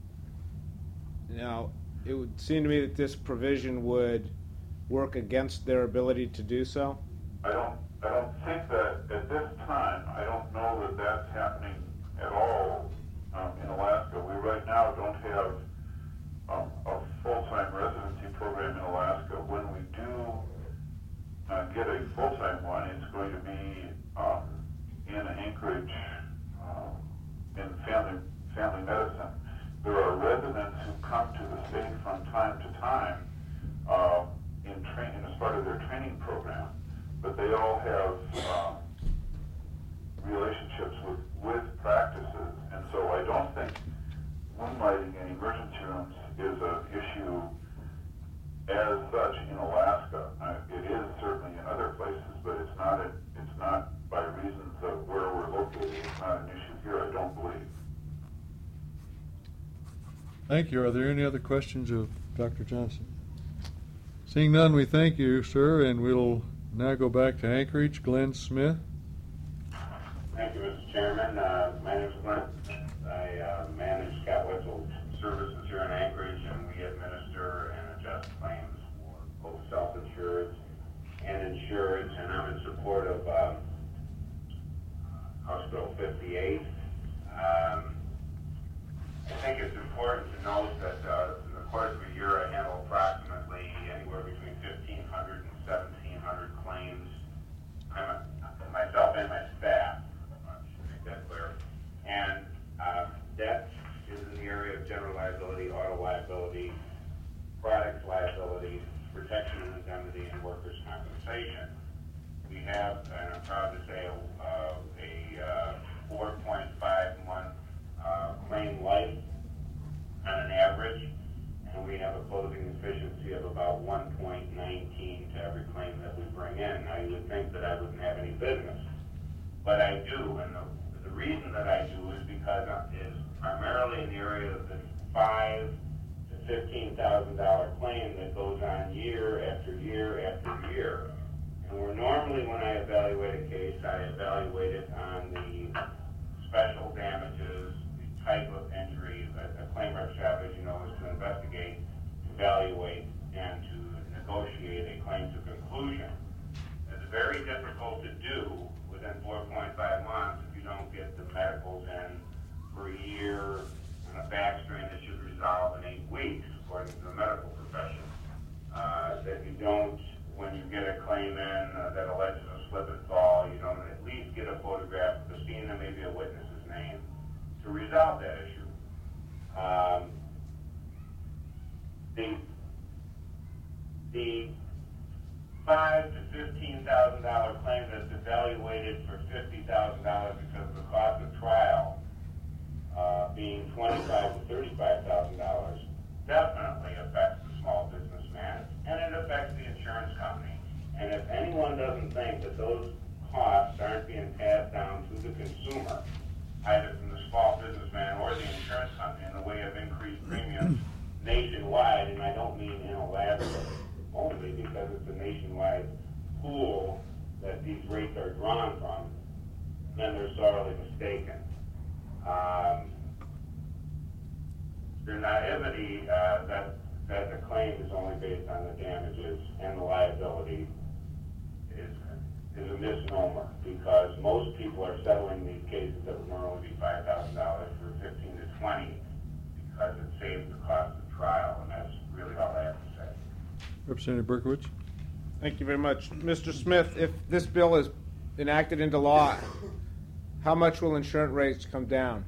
Speaker 2: Now, it would seem to me that this provision would work against their ability to do so.
Speaker 12: I don't, I don't think that at this time, I don't know that that's happening at all um, in Alaska. We right now don't have um, a full-time residency program in Alaska. When we do uh, get a full-time one, it's going to be um, in Anchorage um, in family family medicine. There are residents who come to the state from time to time uh, in training as part of their training program, but they all have um, relationships with, with practices, and so I don't think moonlighting in emergency rooms is an issue as such in Alaska. Uh, it is certainly in other places, but it's not. A, it's not by reasons of where we're located. It's not an issue here, I don't believe.
Speaker 1: Thank you. Are there any other questions of Doctor Johnson? Seeing none, we thank you, sir, and we'll now go back to Anchorage. Glenn Smith.
Speaker 11: Thank you, Mister Chairman. Uh, my name is Glenn. I uh, manage Scott Wetzel's services here in Anchorage, and we administer and adjust claims for both self-insureds and insureds, and I'm in support of um, House Bill fifty-eight. Um, I think it's important to note that uh, in the course of a year I handle approximately anywhere between fifteen hundred and seventeen hundred claims. I'm a, myself and my staff, I should make that clear. And uh, that is in the area of general liability, auto liability, product liability, protection and indemnity, and workers' compensation. We have, and I'm proud to say, uh, a uh, four point five month uh, claim life on an average, and we have a closing efficiency of about one point one nine to every claim that we bring in. Now, you would think that I wouldn't have any business, but I do, and the, the reason that I do is because it is primarily in the area of the five to fifteen thousand dollar claim that goes on year after year after year. And we're normally, when I evaluate a case, I evaluate it on the special damages, the type of injury. A, a claim rep's job, as you know, is to investigate, evaluate, and to negotiate a claim to conclusion. It's very difficult to do within four point five months if you don't get the medicals in for a year and a back strain that should resolve in eight weeks, according to the medical profession. Uh, that you don't, when you get a claim in uh, that alleges a slip and fall, you don't at least get a photograph the five to fifteen thousand dollar claim that's evaluated for fifty thousand dollars because of the cost of trial uh, being twenty-five to thirty-five thousand dollars definitely affects the small businessman, and it affects the insurance company. And if anyone doesn't think that those costs aren't being passed down to the consumer, either from the small businessman or the insurance company in the way of increased premiums nationwide, and I don't mean in Alaska only because it's a nationwide pool that these rates are drawn from, then they're sorely mistaken. Um, the naivety uh, that, that the claim is only based on the damages and the liability is, is a misnomer, because most people are settling these cases that would normally be five thousand dollars for fifteen to twenty because it saves the cost of trial, and that's really all I have to say.
Speaker 1: Representative Berkowitz.
Speaker 2: Thank you very much. Mister Smith, if this bill is enacted into law, how much will insurance rates come down?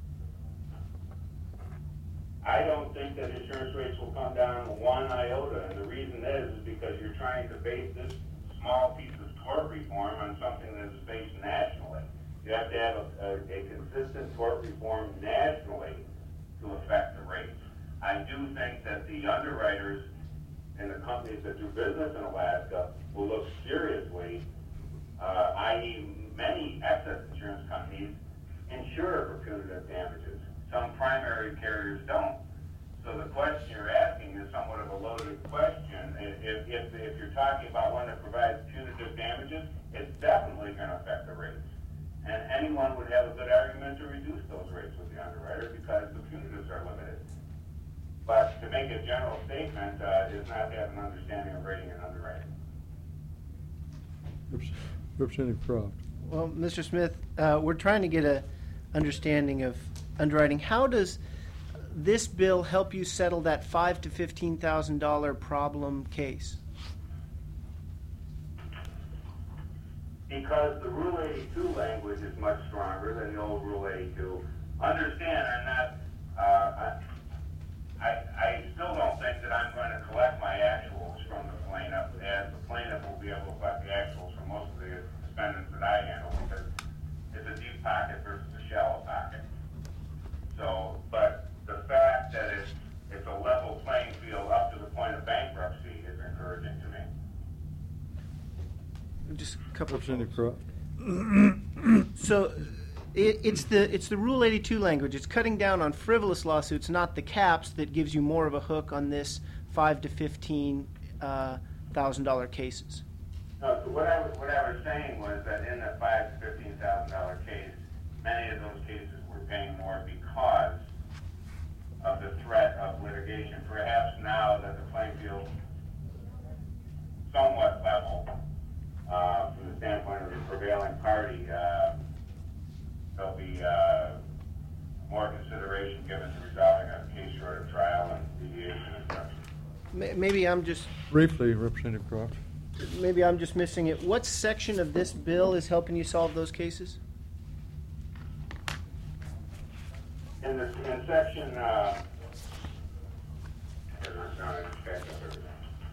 Speaker 11: I don't think that insurance rates will come down one iota, and the reason is, is because you're trying to base this small piece of tort reform on something that is based nationally. You have to have a, a, a consistent tort reform nationally to affect the rates. I do think that the underwriters and the companies that do business in Alaska will look seriously, uh, that is many excess insurance companies insure for punitive damages. Some primary carriers don't. So the question you're asking is somewhat of a loaded question. If, if, if you're talking about one that provides punitive damages, it's definitely going to affect the rates. And anyone would have a good argument to reduce those rates with the underwriter because the punitives are limited. But to make a general statement uh, is not to have an understanding of rating and underwriting.
Speaker 1: Representative Croft.
Speaker 8: Well, Mister Smith, uh, we're trying to get a understanding of underwriting. How does this bill help you settle that five to fifteen thousand dollar problem case?
Speaker 11: Because the Rule eighty-two language is much stronger than the old Rule eighty-two. Understand, I'm not. Uh, I, I still don't think that I'm going to collect my actuals from the plaintiff, as the plaintiff will be able to collect the actuals from most of the defendants that I handle, because it's a deep pocket versus a shallow pocket. So, but the fact that it's, it's a level playing field up to the point of bankruptcy is encouraging to me.
Speaker 8: Just a couple of
Speaker 1: Representative Croft.
Speaker 8: So it, it's the it's the Rule eighty-two language. It's cutting down on frivolous lawsuits, not the caps, that gives you more of a hook on this five to fifteen uh, thousand dollar cases.
Speaker 11: No, so what I was what I was saying was that in the five to fifteen thousand dollar case, many of those cases were paying more because of the threat of litigation. Perhaps now that the playing field somewhat level uh, from the standpoint of the prevailing party, uh, there'll be uh, more consideration given to resolving a case short of trial and mediation and such.
Speaker 8: Maybe I'm just
Speaker 1: Briefly, Representative Croft.
Speaker 8: maybe I'm just missing it. What section of this bill is helping you solve those cases?
Speaker 11: In the in section, uh, where's my sound effect of everything?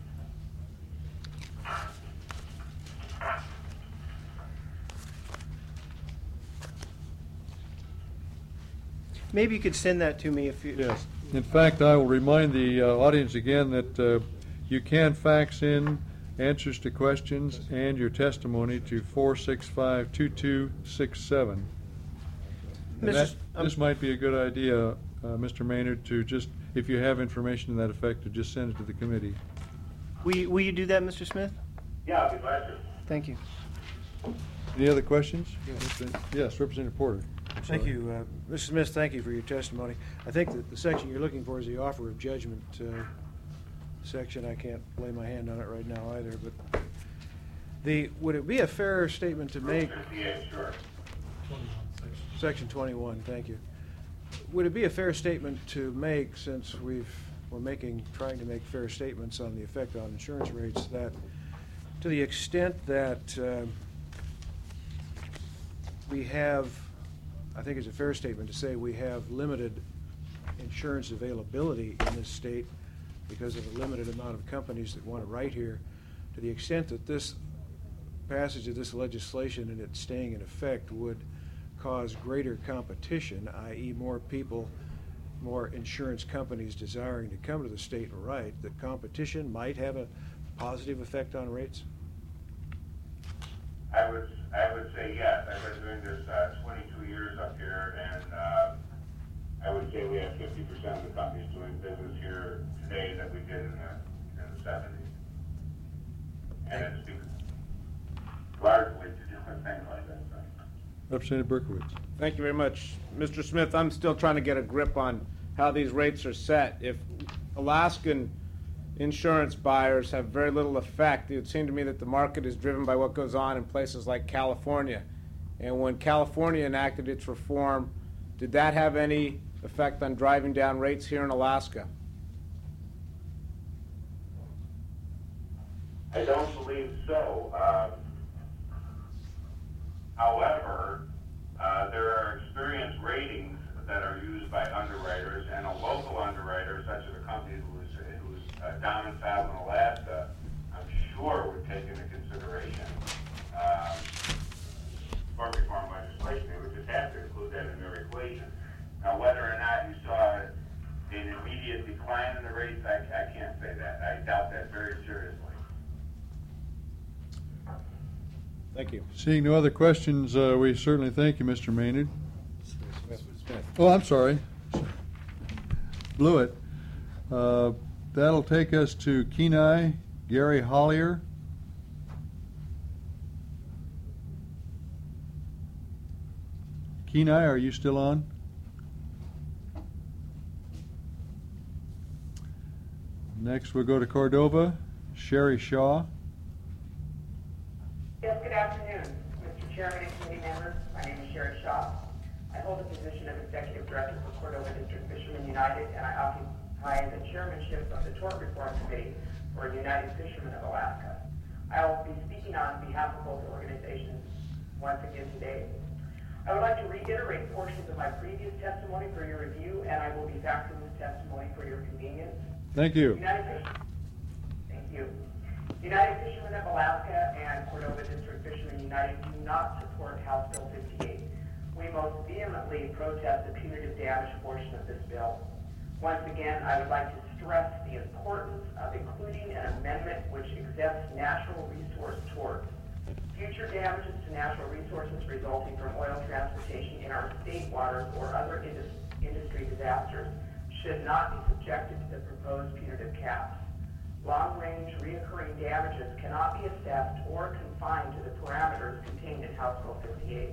Speaker 8: Maybe you could send that to me if you.
Speaker 1: Yes. In fact, I will remind the uh, audience again that uh, you can fax in answers to questions and your testimony to four six five, two two six seven. And that, this might be a good idea, uh, Mister Maynard, to just, if you have information to that effect, to just send it to the committee.
Speaker 8: Will you, will you do that, Mister Smith?
Speaker 11: Yeah, I'll be glad to.
Speaker 8: Thank you.
Speaker 1: Any other questions? Yes, yes, Representative Porter.
Speaker 9: Thank you. Uh, Mister Smith, thank you for your testimony. I think that the section you're looking for is the offer of judgment uh, section. I can't lay my hand on it right now either, but the would it be a fair statement to make?
Speaker 11: Yeah, sure.
Speaker 9: Section twenty-one, thank you. Would it be a fair statement to make, since we've, we're making, trying to make fair statements on the effect on insurance rates, that to the extent that uh, we have, I think it's a fair statement to say we have limited insurance availability in this state, because of a limited amount of companies that want to write here. To the extent that this passage of this legislation and its staying in effect would cause greater competition, that is more people, more insurance companies desiring to come to the state and write, that competition might have a positive effect on rates?
Speaker 11: I would, I would say yes. I've been doing this uh, twenty-two years up here, and uh, I would say we have fifty percent of the companies doing business here today that we did in the, in the seventies. And it's because largely to do with things like that.
Speaker 1: Representative Berkowitz.
Speaker 2: Thank you very much. Mister Smith, I'm still trying to get a grip on how these rates are set. If Alaskan insurance buyers have very little effect, it would seem to me that the market is driven by what goes on in places like California. And when California enacted its reform, did that have any effect on driving down rates here in Alaska?
Speaker 11: I don't believe so. Um, however, uh, there are experience ratings that are used by underwriters, and a local underwriter, such as a company who's, who's uh, domiciled in Alaska, I'm sure would take into consideration uh, tort reform legislation. They would just have to include that in their equation. Now, whether or not you saw an immediate decline in the rates, I, I can't say that. I doubt that very seriously.
Speaker 2: Thank you.
Speaker 1: Seeing no other questions, uh, we certainly thank you, Mister Maynard.
Speaker 2: Smith. Smith.
Speaker 1: Oh, I'm sorry. Blew it. Uh, that'll take us to Kenai, Gary Hollier. Kenai, are you still on? Next, we'll go to Cordova, Sherry Shaw.
Speaker 13: Yes, good afternoon, Mister Chairman and committee members. My name is Sherry Shaw. I hold the position of Executive Director for Cordova District Fishermen United, and I occupy the chairmanship of the Tort Reform Committee for United Fishermen of Alaska. I will be speaking on behalf of both organizations once again today. I would like to reiterate portions of my previous testimony for your review, and I will be faxing this testimony for your convenience.
Speaker 1: Thank you.
Speaker 13: United Fish- Thank you. United Fishermen of Alaska and Cordova District Fishermen United do not support House Bill fifty-eight. We most vehemently protest the punitive damage portion of this bill. Once again, I would like to stress the importance of including an amendment which exempts natural resource torts. Future damages to natural resources resulting from oil transportation in our state waters or other indus industry disasters should not be subjected to the proposed punitive caps. Long-range reoccurring damages cannot be assessed or confined to the parameters contained in House Bill fifty-eight.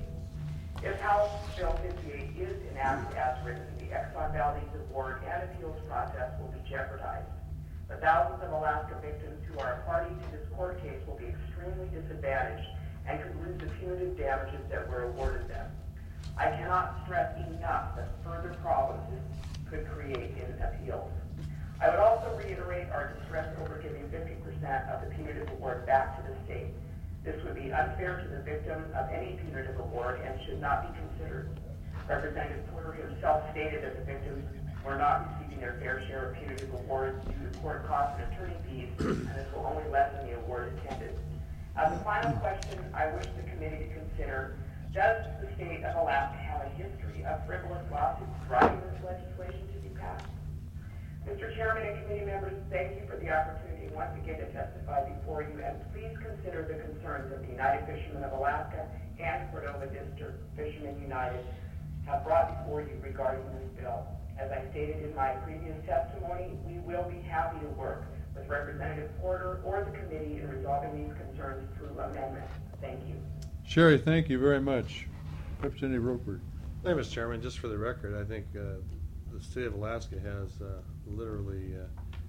Speaker 13: If House Bill fifty-eight is enacted as written, the Exxon Valdez Award and appeals process will be jeopardized. The thousands of Alaska victims who are a party to this court case will be extremely disadvantaged and could lose the punitive damages that were awarded them. I cannot stress enough that further problems this could create in appeals. I would also reiterate our distress over giving fifty percent of the punitive award back to the state. This would be unfair to the victim of any punitive award and should not be considered. Representative Porter himself stated that the victims were not receiving their fair share of punitive awards due to court costs and attorney fees, and this will only lessen the award intended. As a final question, I wish the committee to consider, does the state of Alaska have a history of frivolous lawsuits driving this legislation to be passed? Mister Chairman and committee members, thank you for the opportunity once again to testify before you, and please consider the concerns of the United Fishermen of Alaska and Cordova District Fishermen United have brought before you regarding this bill. As I stated in my previous testimony, we will be happy to work with Representative Porter or the committee in resolving these concerns through amendment. Thank you.
Speaker 1: Sherry, thank you very much. Representative Roper.
Speaker 10: Thank you, Mister Chairman. Just for the record, I think uh, the state of Alaska has uh, literally uh,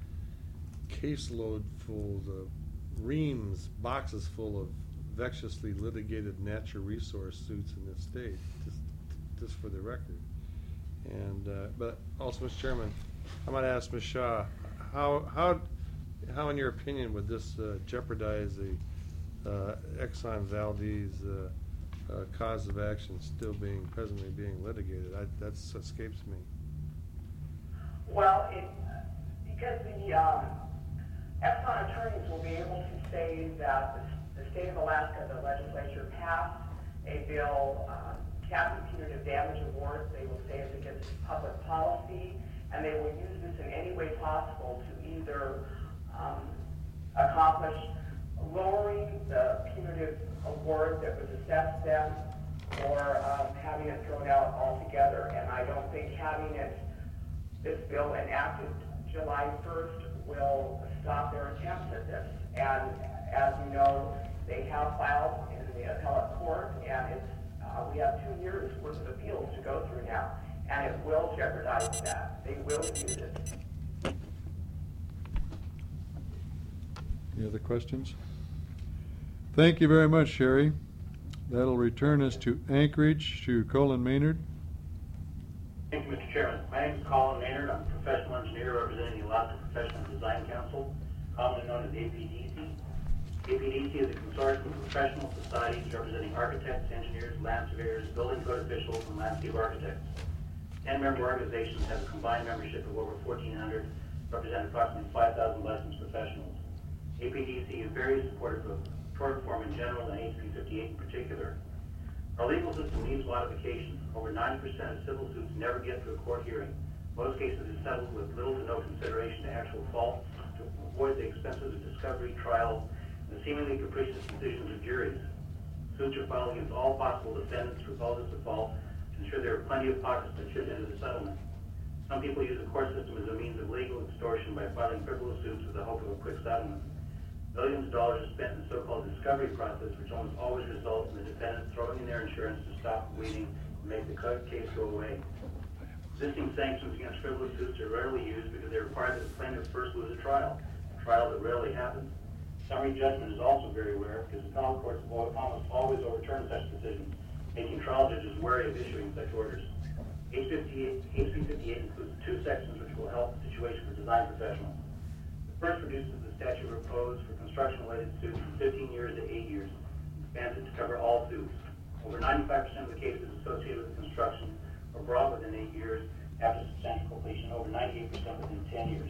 Speaker 10: caseload full of reams, boxes full of vexiously litigated natural resource suits in this state, just, just for the record. And uh, but also, Mister Chairman, I might ask Miz Shaw, how how how in your opinion would this uh, jeopardize the uh, Exxon Valdez uh, uh, cause of action still being presently being litigated? I, that escapes me.
Speaker 13: Well, it, because the um, Exxon attorneys will be able to say that the, the state of Alaska, the legislature passed a bill um, capping punitive damage awards. They will say it's against public policy, and they will use this in any way possible to either um, accomplish lowering the punitive award that was assessed them, or um, having it thrown out altogether. And I don't think having it, this bill enacted July first will stop their attempts at this. And as you know, they have filed in the appellate court, and it's, uh, we have two years worth of appeals to go through now, and it will jeopardize that. They will use it.
Speaker 1: Any other questions? Thank you very much, Sherry. That'll return us to Anchorage, to Colin Maynard.
Speaker 14: Thank you, Mister Chairman. My name is Colin Maynard. I'm a professional engineer representing the Alaska Professional Design Council, commonly known as A P D C. A P D C is a consortium of professional societies representing architects, engineers, land surveyors, building code officials, and landscape architects. Ten-member organizations have a combined membership of over fourteen hundred, representing approximately five thousand licensed professionals. A P D C is very supportive of tort reform in general and H B fifty-eight in particular. Our legal system needs modification. Over ninety percent of civil suits never get to a court hearing. Most cases are settled with little to no consideration to actual fault, to avoid the expenses of discovery, trial, and the seemingly capricious decisions of juries. Suits are filed against all possible defendants regardless of fault to ensure there are plenty of pockets that should enter the settlement. Some people use the court system as a means of legal extortion by filing frivolous suits with the hope of a quick settlement. Millions of dollars are spent in the so-called discovery process, which almost always results in the defendant throwing in their insurance to stop bleeding and make the case go away. Existing sanctions against frivolous suits are rarely used because they require that the plaintiff first lose a trial, a trial that rarely happens. Summary judgment is also very rare because appellate courts almost always overturn such decisions, making trial judges wary of issuing such orders. H B fifty-eight includes two sections which will help the situation for design professionals. The first reduces the statute of repose for construction-related suits from fifteen years to eight years, expands it to cover all suits. Over ninety-five percent of the cases associated with construction are brought within eight years after substantial completion, over ninety-eight percent within ten years.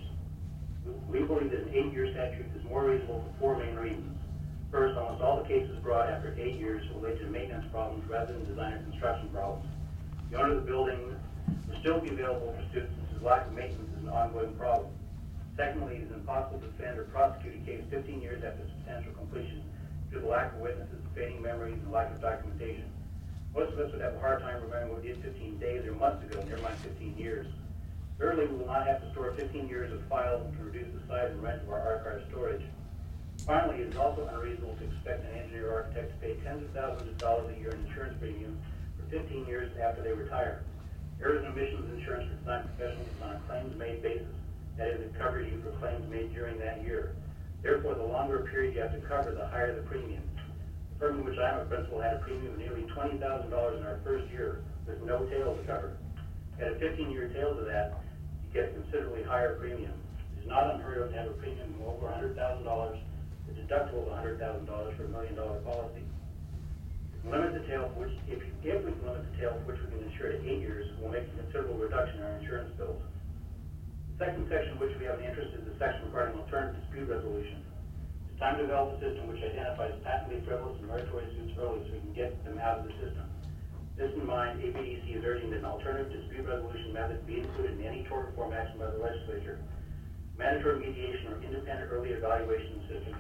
Speaker 14: We believe that an eight-year statute is more reasonable for four main reasons. First, almost all the cases brought after eight years relate to maintenance problems rather than design or construction problems. The owner of the building will still be available for suits since his lack of maintenance is an ongoing problem. Secondly, it is impossible to defend or prosecute a case fifteen years after substantial completion due to the lack of witnesses, fading memories, and lack of documentation. Most of us would have a hard time remembering what we did fifteen days or months ago, never mind fifteen years. Thirdly, we will not have to store fifteen years of files and to reduce the size and rent of our archive storage. Finally, it is also unreasonable to expect an engineer or architect to pay tens of thousands of dollars a year in insurance premiums for fifteen years after they retire. Errors and omissions insurance for design professionals is on a claims-made basis. That is, it covers you for claims made during that year. Therefore, the longer a period you have to cover, the higher the premium. The firm in which I am a principal had a premium of nearly twenty thousand dollars in our first year with no tail to cover. At a fifteen-year tail to that, you get a considerably higher premium. It is not unheard of to have a premium of over one hundred thousand dollars, a deductible of one hundred thousand dollars for a million-dollar policy. Limit the tail for which, if, if we can limit the tail for which we can insure to eight years, we'll make a considerable reduction in our insurance bills. The second section which we have an interest is the section regarding alternative dispute resolution. It's time to develop a system which identifies patently frivolous and meritorious suits early so we can get them out of the system. This in mind, A P D C is urging that an alternative dispute resolution method be included in any tort reform action by the legislature. Mandatory mediation or independent early evaluation system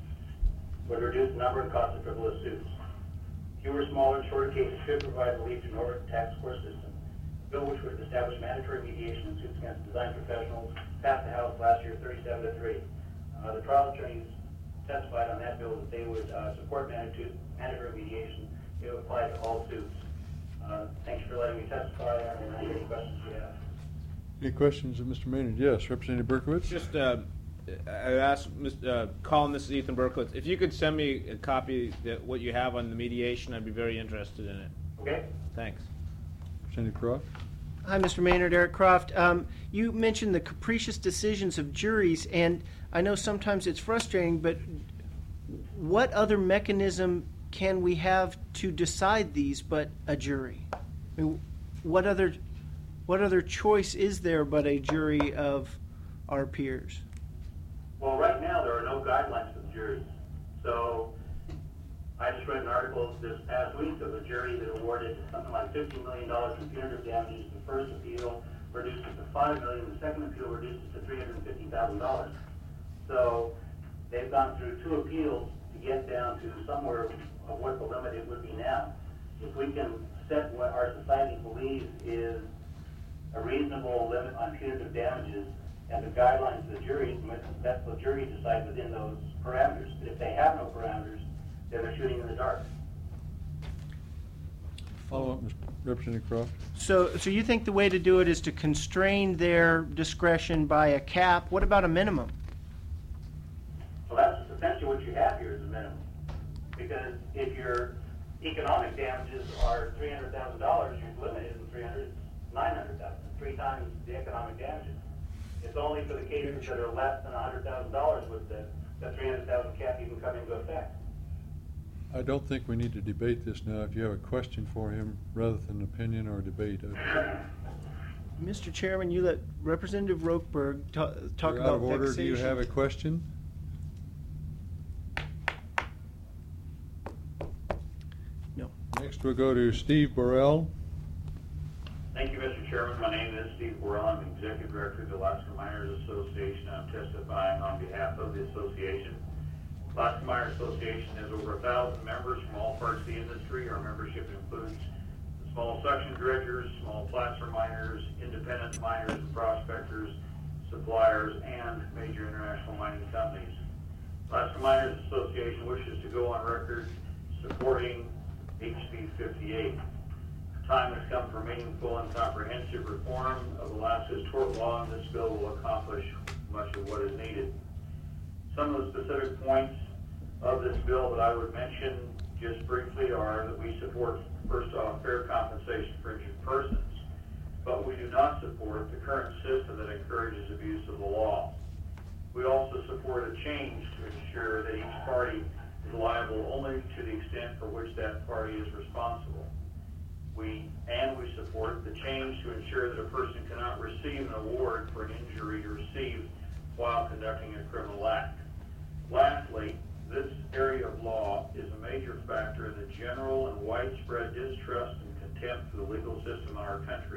Speaker 14: would reduce the number and cost of frivolous suits. Fewer, smaller, and shorter cases should provide relief to an overtaxed court system. A bill which would establish mandatory mediation in suits against design professionals passed the House last year thirty-seven to three. Uh, the trial attorneys testified on that bill that they would uh, support mandatory mediation. It would apply to all suits. Uh, thanks for letting me testify, and any questions you have.
Speaker 1: Any questions of Mister Maynard? Yes, Representative Berkowitz.
Speaker 2: Just, uh, I asked Mister Uh, Colin, this is Ethan Berkowitz. If you could send me a copy of what you have on the mediation, I'd be very interested in it.
Speaker 14: Okay.
Speaker 2: Thanks.
Speaker 1: Representative Croft.
Speaker 8: Hi, Mister Maynard. Eric Croft. Um, you mentioned the capricious decisions of juries, and I know sometimes it's frustrating, but what other mechanism can we have to decide these but a jury? I mean, what other what other choice is there but a jury of our peers?
Speaker 14: Well, right now, there are no guidelines for the juries. So I just read an article this past week of a jury that awarded something like fifty million dollars in punitive damages. The first appeal reduced it to five million dollars. The second appeal reduced it to three hundred fifty thousand dollars. So they've gone through two appeals to get down to somewhere of what the limit it would be now. If we can set what our society believes is a reasonable limit on punitive damages and the guidelines of the jury, that's the jury decide within those parameters. But if they have no parameters, then they're shooting in the dark.
Speaker 1: Follow up, Mister Representative Croft.
Speaker 8: So, so you think the way to do it is to constrain their discretion by a cap? What about a minimum?
Speaker 14: So that's essentially what you have here is a minimum. Because if your economic damages are three hundred thousand dollars, your limit isn't three hundred, it's nine hundred thousand, three times the economic damages. It's only for the cases that are less than one hundred thousand dollars would the, the three hundred thousand cap even come into effect.
Speaker 1: I don't think we need to debate this now. If you have a question for him, rather than opinion or debate.
Speaker 8: Mister Chairman, you let Representative Rokeberg ta talk
Speaker 1: You're
Speaker 8: about
Speaker 1: out of order.
Speaker 8: vexation.
Speaker 1: Do you have a question?
Speaker 8: No.
Speaker 1: Next we'll go to Steve Burrell.
Speaker 11: Thank you, Mister Chairman. My name is Steve Burrell. I'm the Executive Director of the Alaska Miners Association. I'm testifying on behalf of the association. Alaska Miners Association has over a thousand members from all parts of the industry. Our membership includes small suction dredgers, small placer miners, independent miners and prospectors, suppliers, and major international mining companies. Alaska Miners Association wishes to go on record supporting H B fifty-eight. Time has come for meaningful and comprehensive reform of Alaska's tort law, and this bill will accomplish much of what is needed. Some of the specific points of this bill that I would mention just briefly are that we support, first off, fair compensation for injured persons, but we do not support the current system that encourages abuse of the law. We also support a change to ensure that each party is liable only to the extent for which that party is responsible. We, and we support the change to ensure that a person cannot receive an award for an injury received while conducting a criminal act. Lastly, this area of law is a major factor in the general and widespread distrust and contempt for the legal system in our country,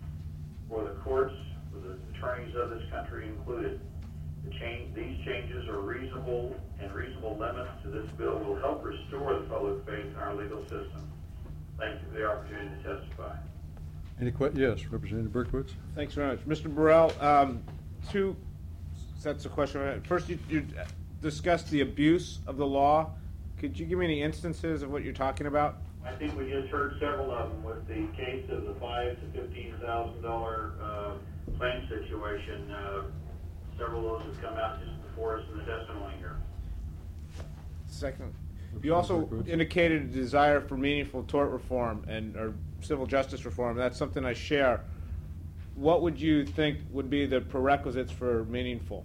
Speaker 11: for the courts, for the attorneys of this country included. The change, these changes are reasonable, and reasonable limits to this bill will help restore the public faith in our legal system. Thank you for the opportunity to testify.
Speaker 1: Any que yes, Representative Berkowitz.
Speaker 2: Thanks very much. Mister Burrell, um, two sets of questions. First, you, you discussed the abuse of the law. Could you give me any instances of what you're talking about?
Speaker 11: I think we just heard several of them with the case of the five to fifteen thousand dollar uh, claim situation. Uh, several of those have come out just before us in the testimony here.
Speaker 2: Second, you also indicated a desire for meaningful tort reform and or civil justice reform. That's something I share. What would you think would be the prerequisites for meaningful?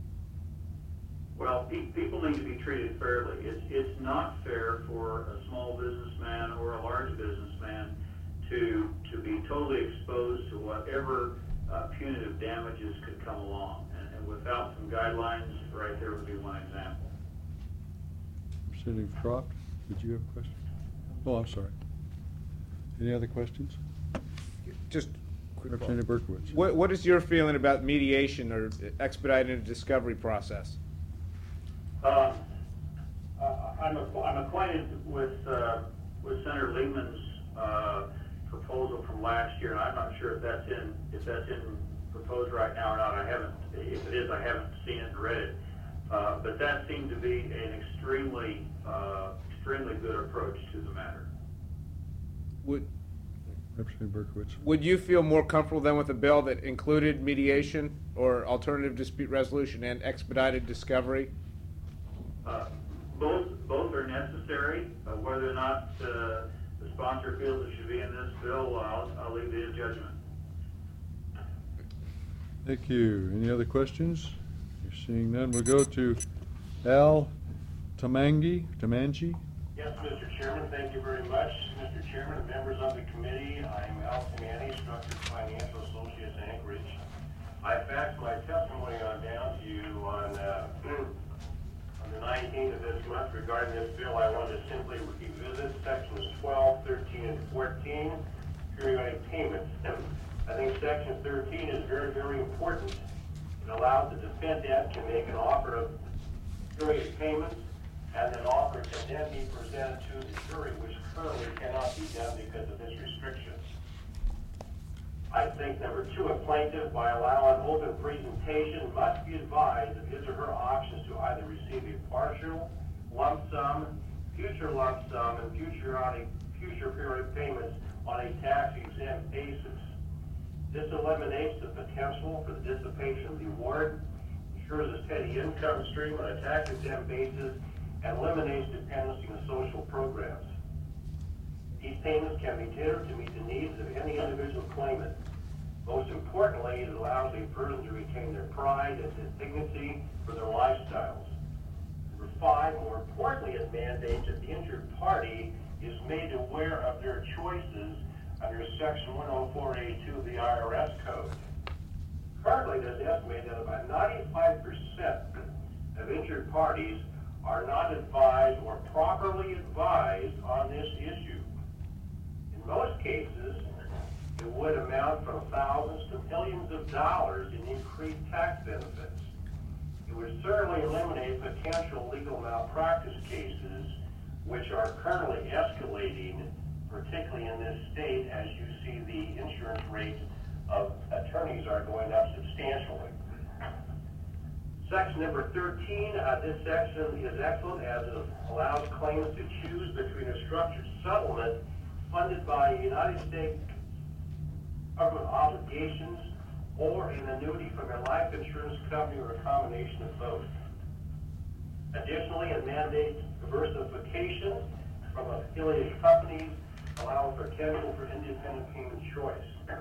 Speaker 11: Well, pe people need to be treated fairly. It's, it's not fair for a small businessman or a large businessman to, to be totally exposed to whatever uh, punitive damages could come along. And, and without some guidelines, right there would be one example.
Speaker 1: Representative Croft, did you have a question? Oh, I'm sorry. Any other questions?
Speaker 2: Just quick
Speaker 1: Representative Berkowitz.
Speaker 2: What, what is your feeling about mediation or expediting a discovery process?
Speaker 11: Uh, I'm, a, I'm acquainted with uh, with Senator Lehman's uh, proposal from last year, and I'm not sure if that's in if that's in proposed right now or not. I haven't. If it is, I haven't seen it and read it. Uh, but that seemed to be an extremely uh, extremely good approach to the matter.
Speaker 2: Would
Speaker 1: Representative Berkowitz.
Speaker 2: Would you feel more comfortable then with a bill that included mediation or alternative dispute resolution and expedited discovery?
Speaker 11: Uh, both both are necessary. Uh, whether or not uh, the sponsor feels it should be in this bill, I'll, I'll leave to his judgment.
Speaker 1: Thank you. Any other questions? You're seeing none. We'll go to Al Tamangi. Tamangi.
Speaker 15: Yes, Mister Chairman, thank you very much. Mister Chairman, members of the committee, I'm Al Tamangi, Structured Financial Associates, Anchorage. I faxed my testimony on down to you on, uh, on the nineteenth of this month regarding this bill. I wanted to simply revisit sections twelve, thirteen, and fourteen, periodic payments. I think section thirteen is very, very important. It allows the defendant to make an offer of periodic payments and an offer can then be presented to the jury, which currently cannot be done because of this restriction. I think number two, a plaintiff, by allowing open presentation, must be advised of his or her options to either receive a partial lump sum, future lump sum, and future, on a, future periodic payments on a tax-exempt basis. This eliminates the potential for the dissipation of the award, ensures a steady income stream on a tax-exempt basis, and eliminates dependency on social programs. These payments can be tailored to meet the needs of any individual claimant. Most importantly, it allows a person to retain their pride and dignity for their lifestyles. Number five, more importantly, it mandates that the injured party is made aware of their choices under section one oh four A two of the I R S code. Currently, it is estimated that about ninety-five percent of injured parties are not advised or properly advised on this issue. In most cases, it would amount from thousands to millions of dollars in increased tax benefits. It would certainly eliminate potential legal malpractice cases, which are currently escalating, particularly in this state, as you see the insurance rates of attorneys are going up substantially. Section number thirteen, uh, this section is excellent as it allows claimants to choose between a structured settlement funded by United States government obligations or an annuity from a life insurance company or a combination of both. Additionally, it mandates diversification from affiliated companies, allowing for potential for independent payment choice.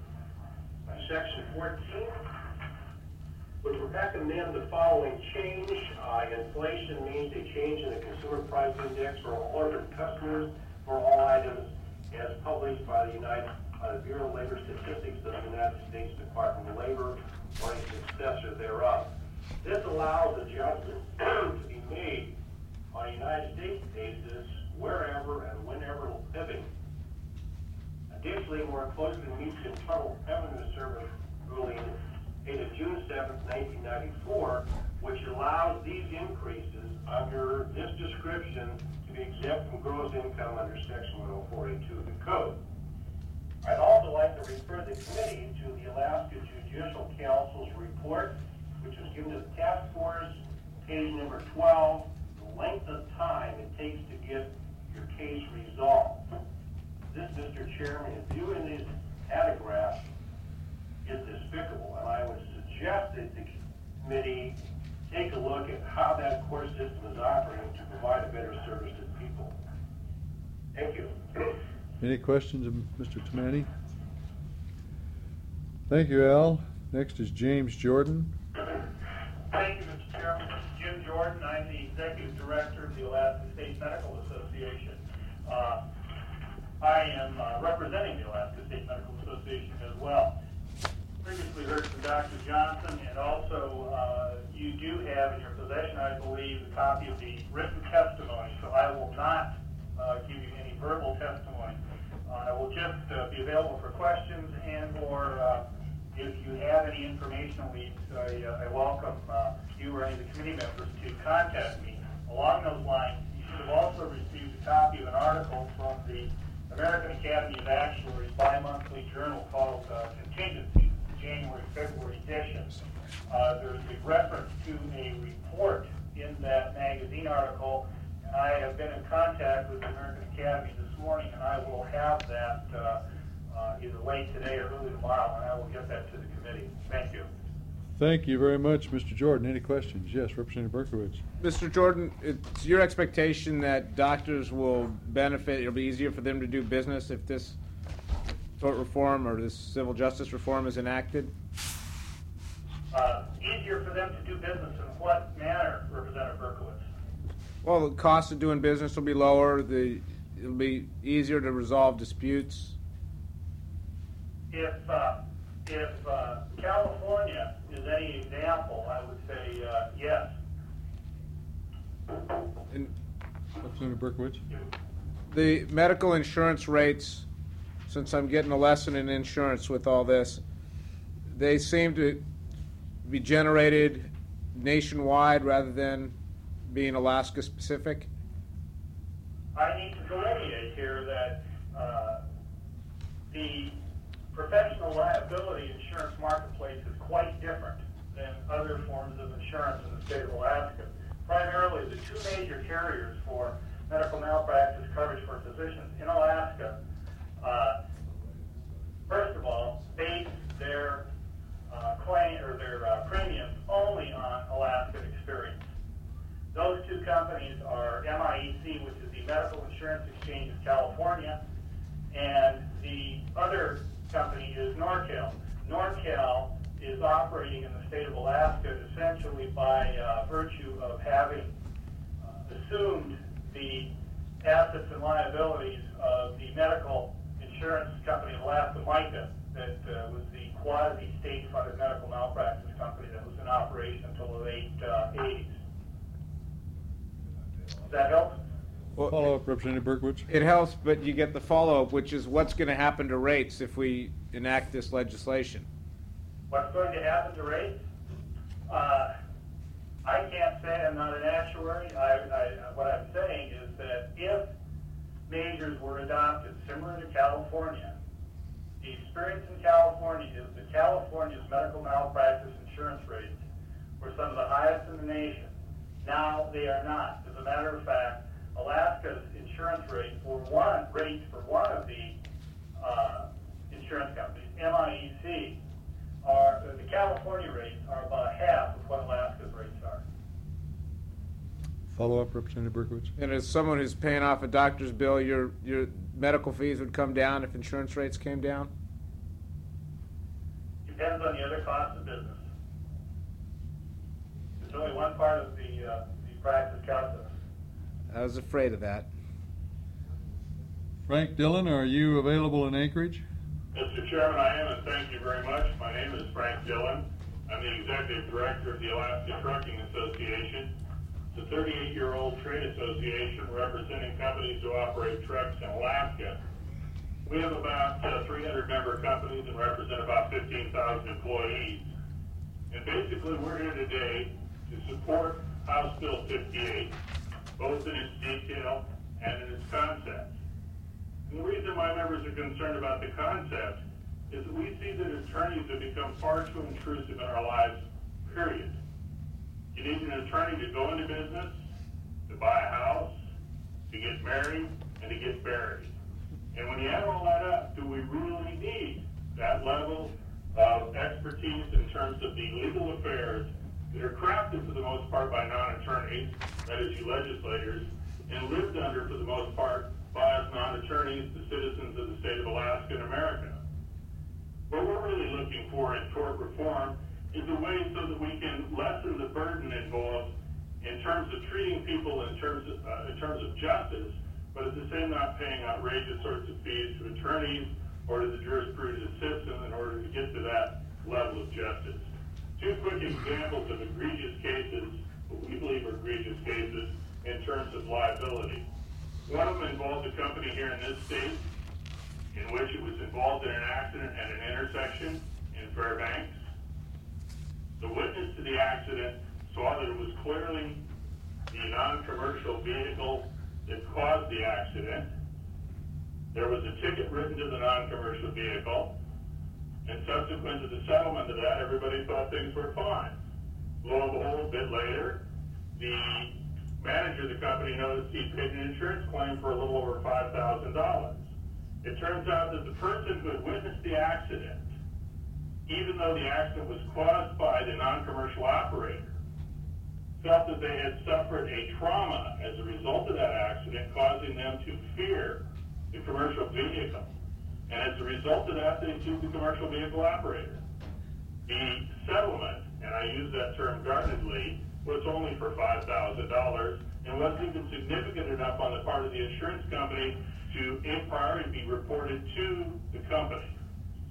Speaker 15: Section fourteen would recommend the following change. Uh, inflation means a change in the consumer price index for all ordered customers for all items as published by the United uh, Bureau of Labor Statistics of the United States Department of Labor or a successor thereof. This allows adjustments to be made on a United States basis wherever and whenever living. Additionally, more closely meets the Internal Revenue Service ruling dated June seventh, nineteen ninety-four, which allows these increases under this description to be exempt from gross income under section one oh four A two of the code. I'd also like to refer the committee to the Alaska Judicial Council's report, which was given to the task force, page number twelve, the length of time it takes to get your case resolved. This, Mister Chairman, in viewing these autographs, is despicable, and I would suggest that the committee take a look at how that court system is operating to provide a better service to the people. Thank you.
Speaker 1: Any questions of Mister Tamani? Thank you, Al. Next is James Jordan.
Speaker 16: Thank you, Mister Chairman. This is Jim Jordan. I'm the Executive Director of the Alaska State Medical Association. Uh, I am uh, representing the Alaska State Medical Association as well. Previously heard from Doctor Johnson, and also uh, you do have in your possession, I believe, a copy of the written testimony, so I will not uh, give you any verbal testimony. Uh, I will just uh, be available for questions and or uh, if you have any informational needs, I, uh, I welcome uh, you or any of the committee members to contact me. Along those lines, you should have also received a copy of an article from the American Academy of Actuaries bi-monthly journal called uh, Contingencies, the January-February edition. Uh, there's a reference to a report in that magazine article, and I have been in contact with the American Academy this morning, and I will have that uh, uh, either late today or early tomorrow, and I will get that to the committee. Thank you.
Speaker 1: Thank you very much, Mister Jordan. Any questions? Yes, Representative Berkowitz.
Speaker 2: Mister Jordan, it's your expectation that doctors will benefit, it'll be easier for them to do business if this tort reform or this civil justice reform is enacted?
Speaker 16: Uh, easier for them to do business in what manner, Representative Berkowitz?
Speaker 2: Well, the cost of doing business will be lower. The, it'll be easier to resolve disputes.
Speaker 16: If, uh, if uh, California is any example, I would say uh, yes.
Speaker 2: And
Speaker 1: Representative Berkowitz.
Speaker 2: the medical insurance rates, since I'm getting a lesson in insurance with all this, they seem to be generated nationwide rather than being Alaska specific.
Speaker 16: I need to delineate here that uh, the professional liability insurance marketplace is quite different than other forms of insurance in the state of Alaska. Primarily, the two major carriers for medical malpractice coverage for physicians in Alaska, uh, first of all, base their uh, claim or their uh, premiums only on Alaskan experience. Those two companies are M I E C, which is the Medical Insurance Exchange of California, and the other company is NorCal. NorCal is operating in the state of Alaska essentially by uh, virtue of having uh, assumed the assets and liabilities of the medical insurance company of Alaska, MICA, that uh, was the quasi-state funded medical malpractice company that was in operation until the late uh, eighties. Does that help?
Speaker 2: Well,
Speaker 1: Follow up, Representative Berkowitz.
Speaker 2: It helps, but you get the follow-up, which is what's going to happen to rates if we enact this legislation.
Speaker 16: What's going to happen to rates? Uh, I can't say. I'm not an actuary. I, I, what I'm saying is that if measures were adopted similar to California, the experience in California is that California's medical malpractice insurance rates were some of the highest in the nation. Now they are not. As a matter of fact, Alaska's insurance rate for one rates for one of the uh, insurance companies, M I E C, are the California rates are about half of what Alaska's rates are.
Speaker 1: Follow up, Representative Berkowitz.
Speaker 2: And as someone who's paying off a doctor's bill, your your medical fees would come down if insurance rates came down?
Speaker 16: Depends on the other costs of business. It's only one part of the, uh, the practice calculus.
Speaker 2: I was afraid of that.
Speaker 1: Frank Dillon, are you available in Anchorage?
Speaker 15: Mister Chairman, I am, and thank you very much. My name is Frank Dillon. I'm the Executive Director of the Alaska Trucking Association. It's a thirty-eight-year-old trade association representing companies who operate trucks in Alaska. We have about uh, three hundred member companies and represent about fifteen thousand employees. And basically, we're here today to support House Bill fifty-eight, both in its detail and in its concept. And the reason my members are concerned about the concept is that we see that attorneys have become far too intrusive in our lives, period. You need an attorney to go into business, to buy a house, to get married, and to get buried. And when you add all that up, do we really need that level of expertise in terms of the legal affairs that are crafted for the most part by non-attorneys, that is you legislators, and lived under for the most part by us non-attorneys, the citizens of the state of Alaska and America? What we're really looking for in tort reform is a way so that we can lessen the burden involved in terms of treating people in terms of, uh, in terms of justice, but at the same not paying outrageous sorts of fees to attorneys or to the jurisprudence system in order to get to that level of justice. Two quick examples of egregious cases, what we believe are egregious cases, in terms of liability. One of them involved a company here in this state in which it was involved in an accident at an intersection in Fairbanks. The witness to the accident saw that it was clearly the non-commercial vehicle that caused the accident. There was a ticket written to the non-commercial vehicle, and subsequent to the settlement of that, everybody thought things were fine. Lo and behold, a bit later, the manager of the company noticed he paid an insurance claim for a little over five thousand dollars. It turns out that the person who had witnessed the accident, even though the accident was caused by the non-commercial operator, felt that they had suffered a trauma as a result of that accident, causing them to fear the commercial vehicle. And as a result of that, they sued the commercial vehicle operator. The settlement, and I use that term guardedly, was only for five thousand dollars and wasn't even significant enough on the part of the insurance company to inquire and be reported to the company.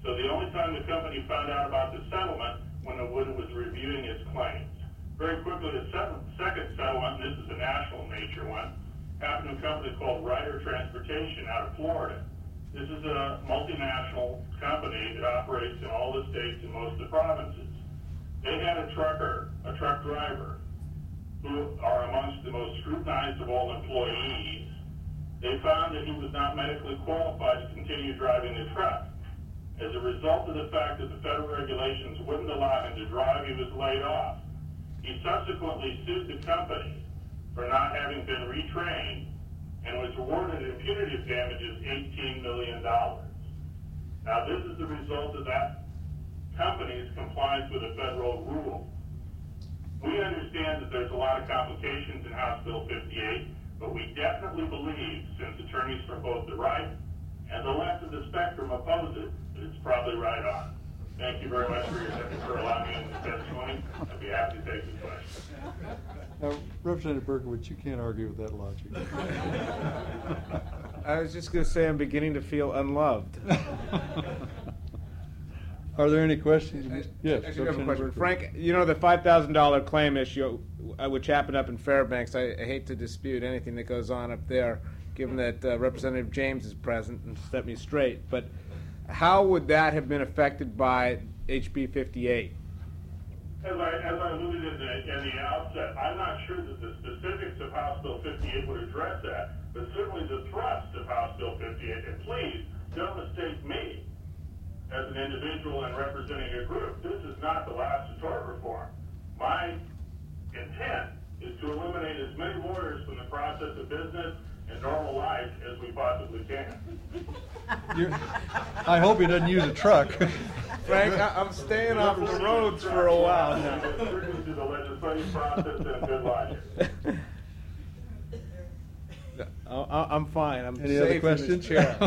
Speaker 16: So the only time the company found out about the settlement when the Wood was reviewing its claims. Very quickly, the second settlement, and this is a national nature one, happened to a company called Ryder Transportation out of Florida. This is a multinational company that operates in all the states and most of the provinces. They had a trucker, a truck driver, who are amongst the most scrutinized of all employees. They found that he was not medically qualified to continue driving the truck. As a result of the fact that the federal regulations wouldn't allow him to drive, he was laid off. He subsequently sued the company for not having been retrained and was awarded in punitive damages eighteen million dollars. Now, this is the result of that company's compliance with a federal rule. We understand that there's a lot of complications in House Bill fifty-eight, but we definitely believe, since attorneys from both the right and the left of the spectrum oppose it, that it's probably right on. Thank you very much for your for allowing me in the testimony. I'd be happy to take the questions.
Speaker 1: Now, Representative Berkowitz, you can't argue with that logic.
Speaker 2: I was just going to say I'm beginning to feel unloved.
Speaker 1: Are there any questions?
Speaker 2: I,
Speaker 1: yes.
Speaker 2: I do have a question. Frank, you know the five thousand dollars claim issue, uh, which happened up in Fairbanks, I, I hate to dispute anything that goes on up there, given that uh, Representative James is present and set me straight, but how would that have been affected by H B fifty-eight?
Speaker 16: As I, as I alluded in the, in the outset, I'm not sure that the specifics of House Bill fifty-eight would address that, but certainly the thrust of House Bill fifty-eight, and please don't mistake me as an individual and representing a group. This is not the last of tort reform. My intent is to eliminate as many lawyers from the process of business and normal life as we possibly can.
Speaker 1: You're, I hope he doesn't use a truck.
Speaker 2: Frank, I, I'm staying off the roads for a while now.
Speaker 16: To the legislative process and good logic.
Speaker 2: I, I'm fine. I'm
Speaker 1: Any
Speaker 2: safe
Speaker 1: other questions?
Speaker 2: in this chair.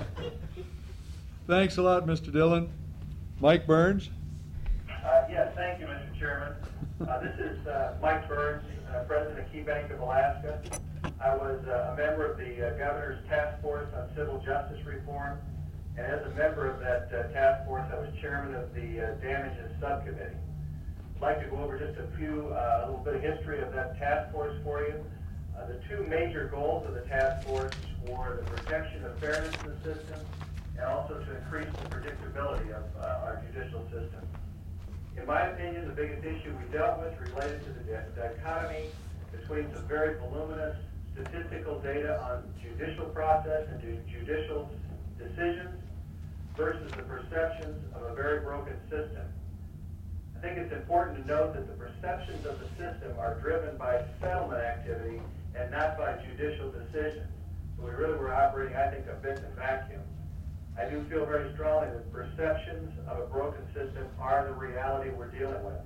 Speaker 1: Thanks a lot, Mister Dillon. Mike Burns.
Speaker 3: Uh, yes, thank you, Mister Chairman. Uh, this is uh, Mike Burns, uh, President of Key Bank of Alaska. I was uh, a member of the uh, Governor's Task Force on Civil Justice Reform, and as a member of that uh, task force, I was chairman of the uh, Damages Subcommittee. I'd like to go over just a few, uh, a little bit of history of that task force for you. Uh, the two major goals of the task force were the protection of fairness in the system and also to increase the predictability of uh, our judicial system. In my opinion, the biggest issue we dealt with related to the dichotomy between some very voluminous statistical data on judicial process and judicial decisions versus the perceptions of a very broken system. I think it's important to note that the perceptions of the system are driven by settlement activity and not by judicial decisions. So we really were operating, I think, a bit in a vacuum. I do feel very strongly that perceptions of a broken system are the reality we're dealing with.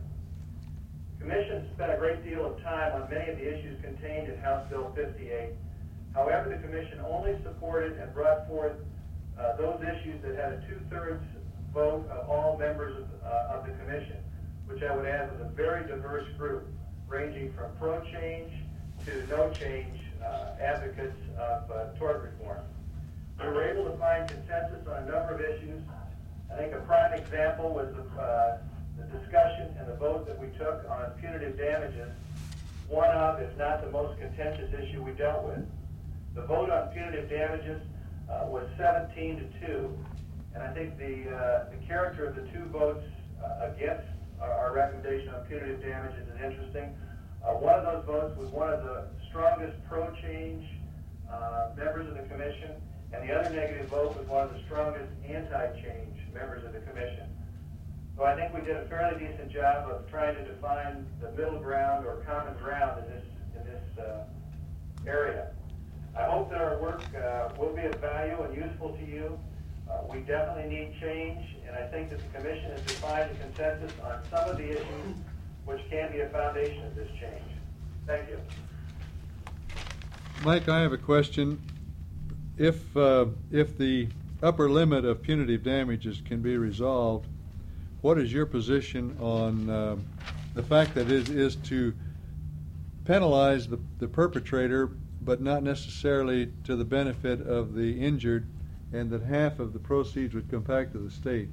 Speaker 3: The Commission spent a great deal of time on many of the issues contained in House Bill fifty-eight. However, the Commission only supported and brought forth uh, those issues that had a two-thirds vote of all members of, uh, of the Commission, which I would add was a very diverse group, ranging from pro-change to no-change uh, advocates of uh, tort reform. We were able to find consensus on a number of issues. I think a prime example was the, uh, the discussion and the vote that we took on punitive damages, one of, if not the most contentious issue we dealt with. The vote on punitive damages uh, was seventeen to two, and I think the, uh, the character of the two votes uh, against our, our recommendation on punitive damages is interesting. Uh, one of those votes was one of the strongest pro-change uh, members of the Commission, and the other negative vote was one of the strongest anti-change members of the Commission. So I think we did a fairly decent job of trying to define the middle ground or common ground in this, in this uh, area. I hope that our work uh, will be of value and useful to you. Uh, we definitely need change, and I think that the Commission has defined a consensus on some of the issues which can be a foundation of this change. Thank you.
Speaker 1: Mike, I have a question. If uh, if the upper limit of punitive damages can be resolved, what is your position on uh, the fact that it is to penalize the, the perpetrator, but not necessarily to the benefit of the injured and that half of the proceeds would come back to the state.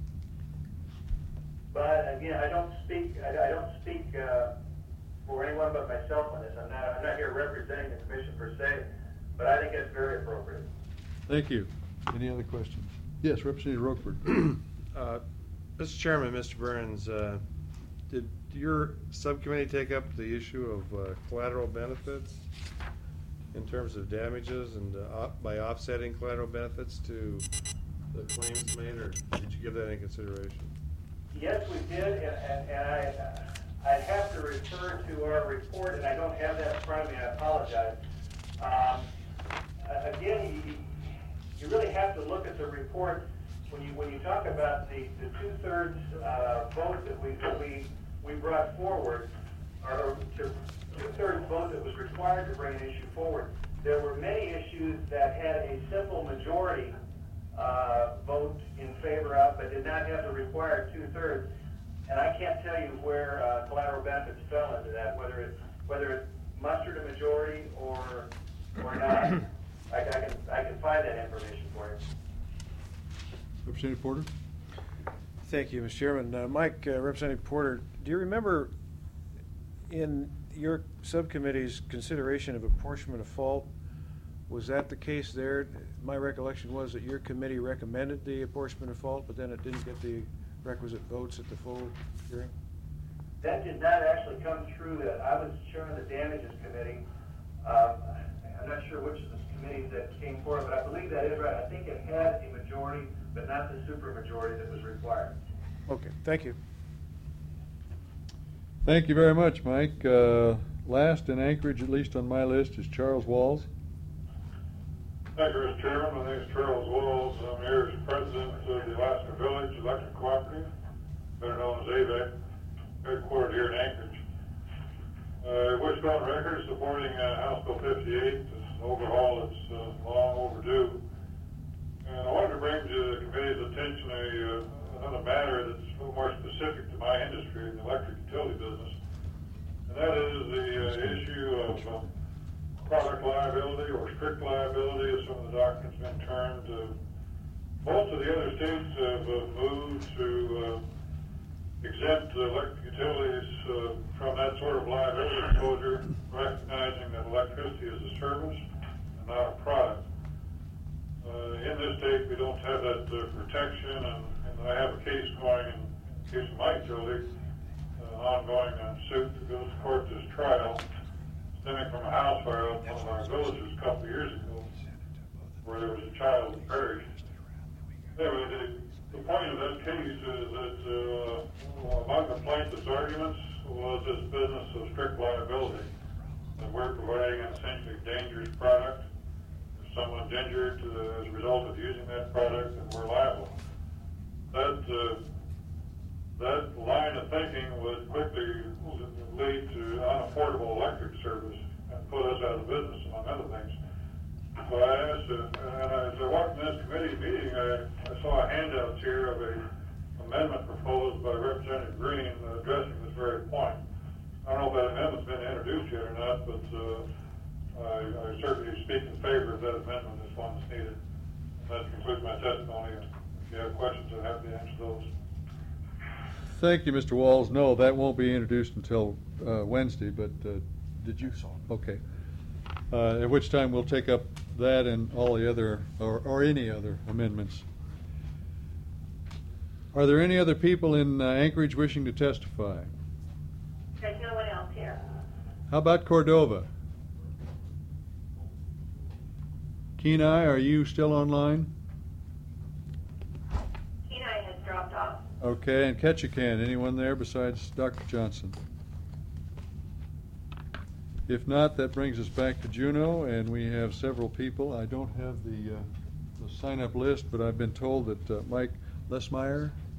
Speaker 15: But again, I don't speak, I, I don't speak, uh, for anyone but myself on this. I'm not, I'm not here representing the commission per se, but I think it's very appropriate.
Speaker 1: Thank you. Any other questions? Yes, Representative Roquefort.
Speaker 10: Uh, Mister Chairman, Mister Burns, uh, did your subcommittee take up the issue of uh, collateral benefits in terms of damages and uh, op- by offsetting collateral benefits to the claims made, or did you give that any consideration?
Speaker 15: Yes, we did, and, and, and I, uh, I'd have to refer to our report, and I don't have that in front of me, I apologize. Um, again, you, you really have to look at the report when you when you talk about the, the two-thirds uh, vote that we that we we brought forward, or to two-thirds vote that was required to bring an issue forward. There were many issues that had a simple majority uh, vote in favor of, but did not have the required two-thirds. And I can't tell you where uh, collateral benefits fell into that, whether it whether it mustered a majority or or not. I, I can I can find that information for you.
Speaker 1: Representative Porter.
Speaker 9: Thank you, Mister Chairman. Uh, Mike, uh, Representative Porter, do you remember in your subcommittee's consideration of apportionment of fault, was that the case there? My recollection was that your committee recommended the apportionment of fault, but then it didn't get the requisite votes at the full hearing?
Speaker 15: That did not actually come through. That I was chairman of the damages committee. Um, I'm not sure which of the committees that came forward, but I believe that is right. I think it had a majority, but not the supermajority that was required.
Speaker 9: Okay, thank you.
Speaker 1: Thank you very much, Mike. Uh, last in Anchorage, at least on my list, is Charles Walls.
Speaker 17: Thank you, Mister Chairman. My name is Charles Walls. I'm here as president of the Alaska Village Electric Cooperative, better known as A V E C, headquartered here in Anchorage. Uh, wish to go on record supporting uh, House Bill fifty-eight, this overhaul that's uh, long overdue. And I wanted to bring to the committee's attention a, uh, another matter that's a little more specific to my industry, the electric utility business. And that is the uh, issue of uh, product liability or strict liability, as some of the doctrines have been termed. Uh, most of the other states have uh, moved to uh, exempt electric utilities uh, from that sort of liability exposure, recognizing that electricity is a service and not a product. Uh, in this state, we don't have that uh, protection, and, and I have a case going in the case of my utility, uh, ongoing uh, suit that goes to court this trial, stemming from a house fire up in one of our villages a couple of years ago, where there was a child who perished. Anyway, the, the point of that case is that uh, among the plaintiff's arguments was this business of strict liability, that we're providing an essentially dangerous product. If someone's injured uh, as a result of using that product, then we're liable. That uh, that line of thinking would quickly lead to unaffordable electric service and put us out of business, among other things. So I asked, uh, and as I walked in this committee meeting, I, I saw a handout here of a amendment proposed by Representative Green uh, addressing this very point. I don't know if that amendment's been introduced yet or not, but uh, I, I certainly speak in favor of that amendment if one is needed. And that concludes my testimony. If you have questions, I'm happy to answer those.
Speaker 1: Thank you, Mister Walls. No, that won't be introduced until uh, Wednesday, but uh, did you? Okay. Uh, at which time we'll take up that and all the other, or, or any other amendments. Are there any other people in uh, Anchorage wishing to testify?
Speaker 5: There's no one else here.
Speaker 1: How about Cordova? Kenai, are you still online?
Speaker 5: Kenai has dropped off.
Speaker 1: Okay, and Ketchikan, anyone there besides Doctor Johnson? If not, that brings us back to Juneau, and we have several people. I don't have the, uh, the sign-up list, but I've been told that uh, Mike Lesmeyer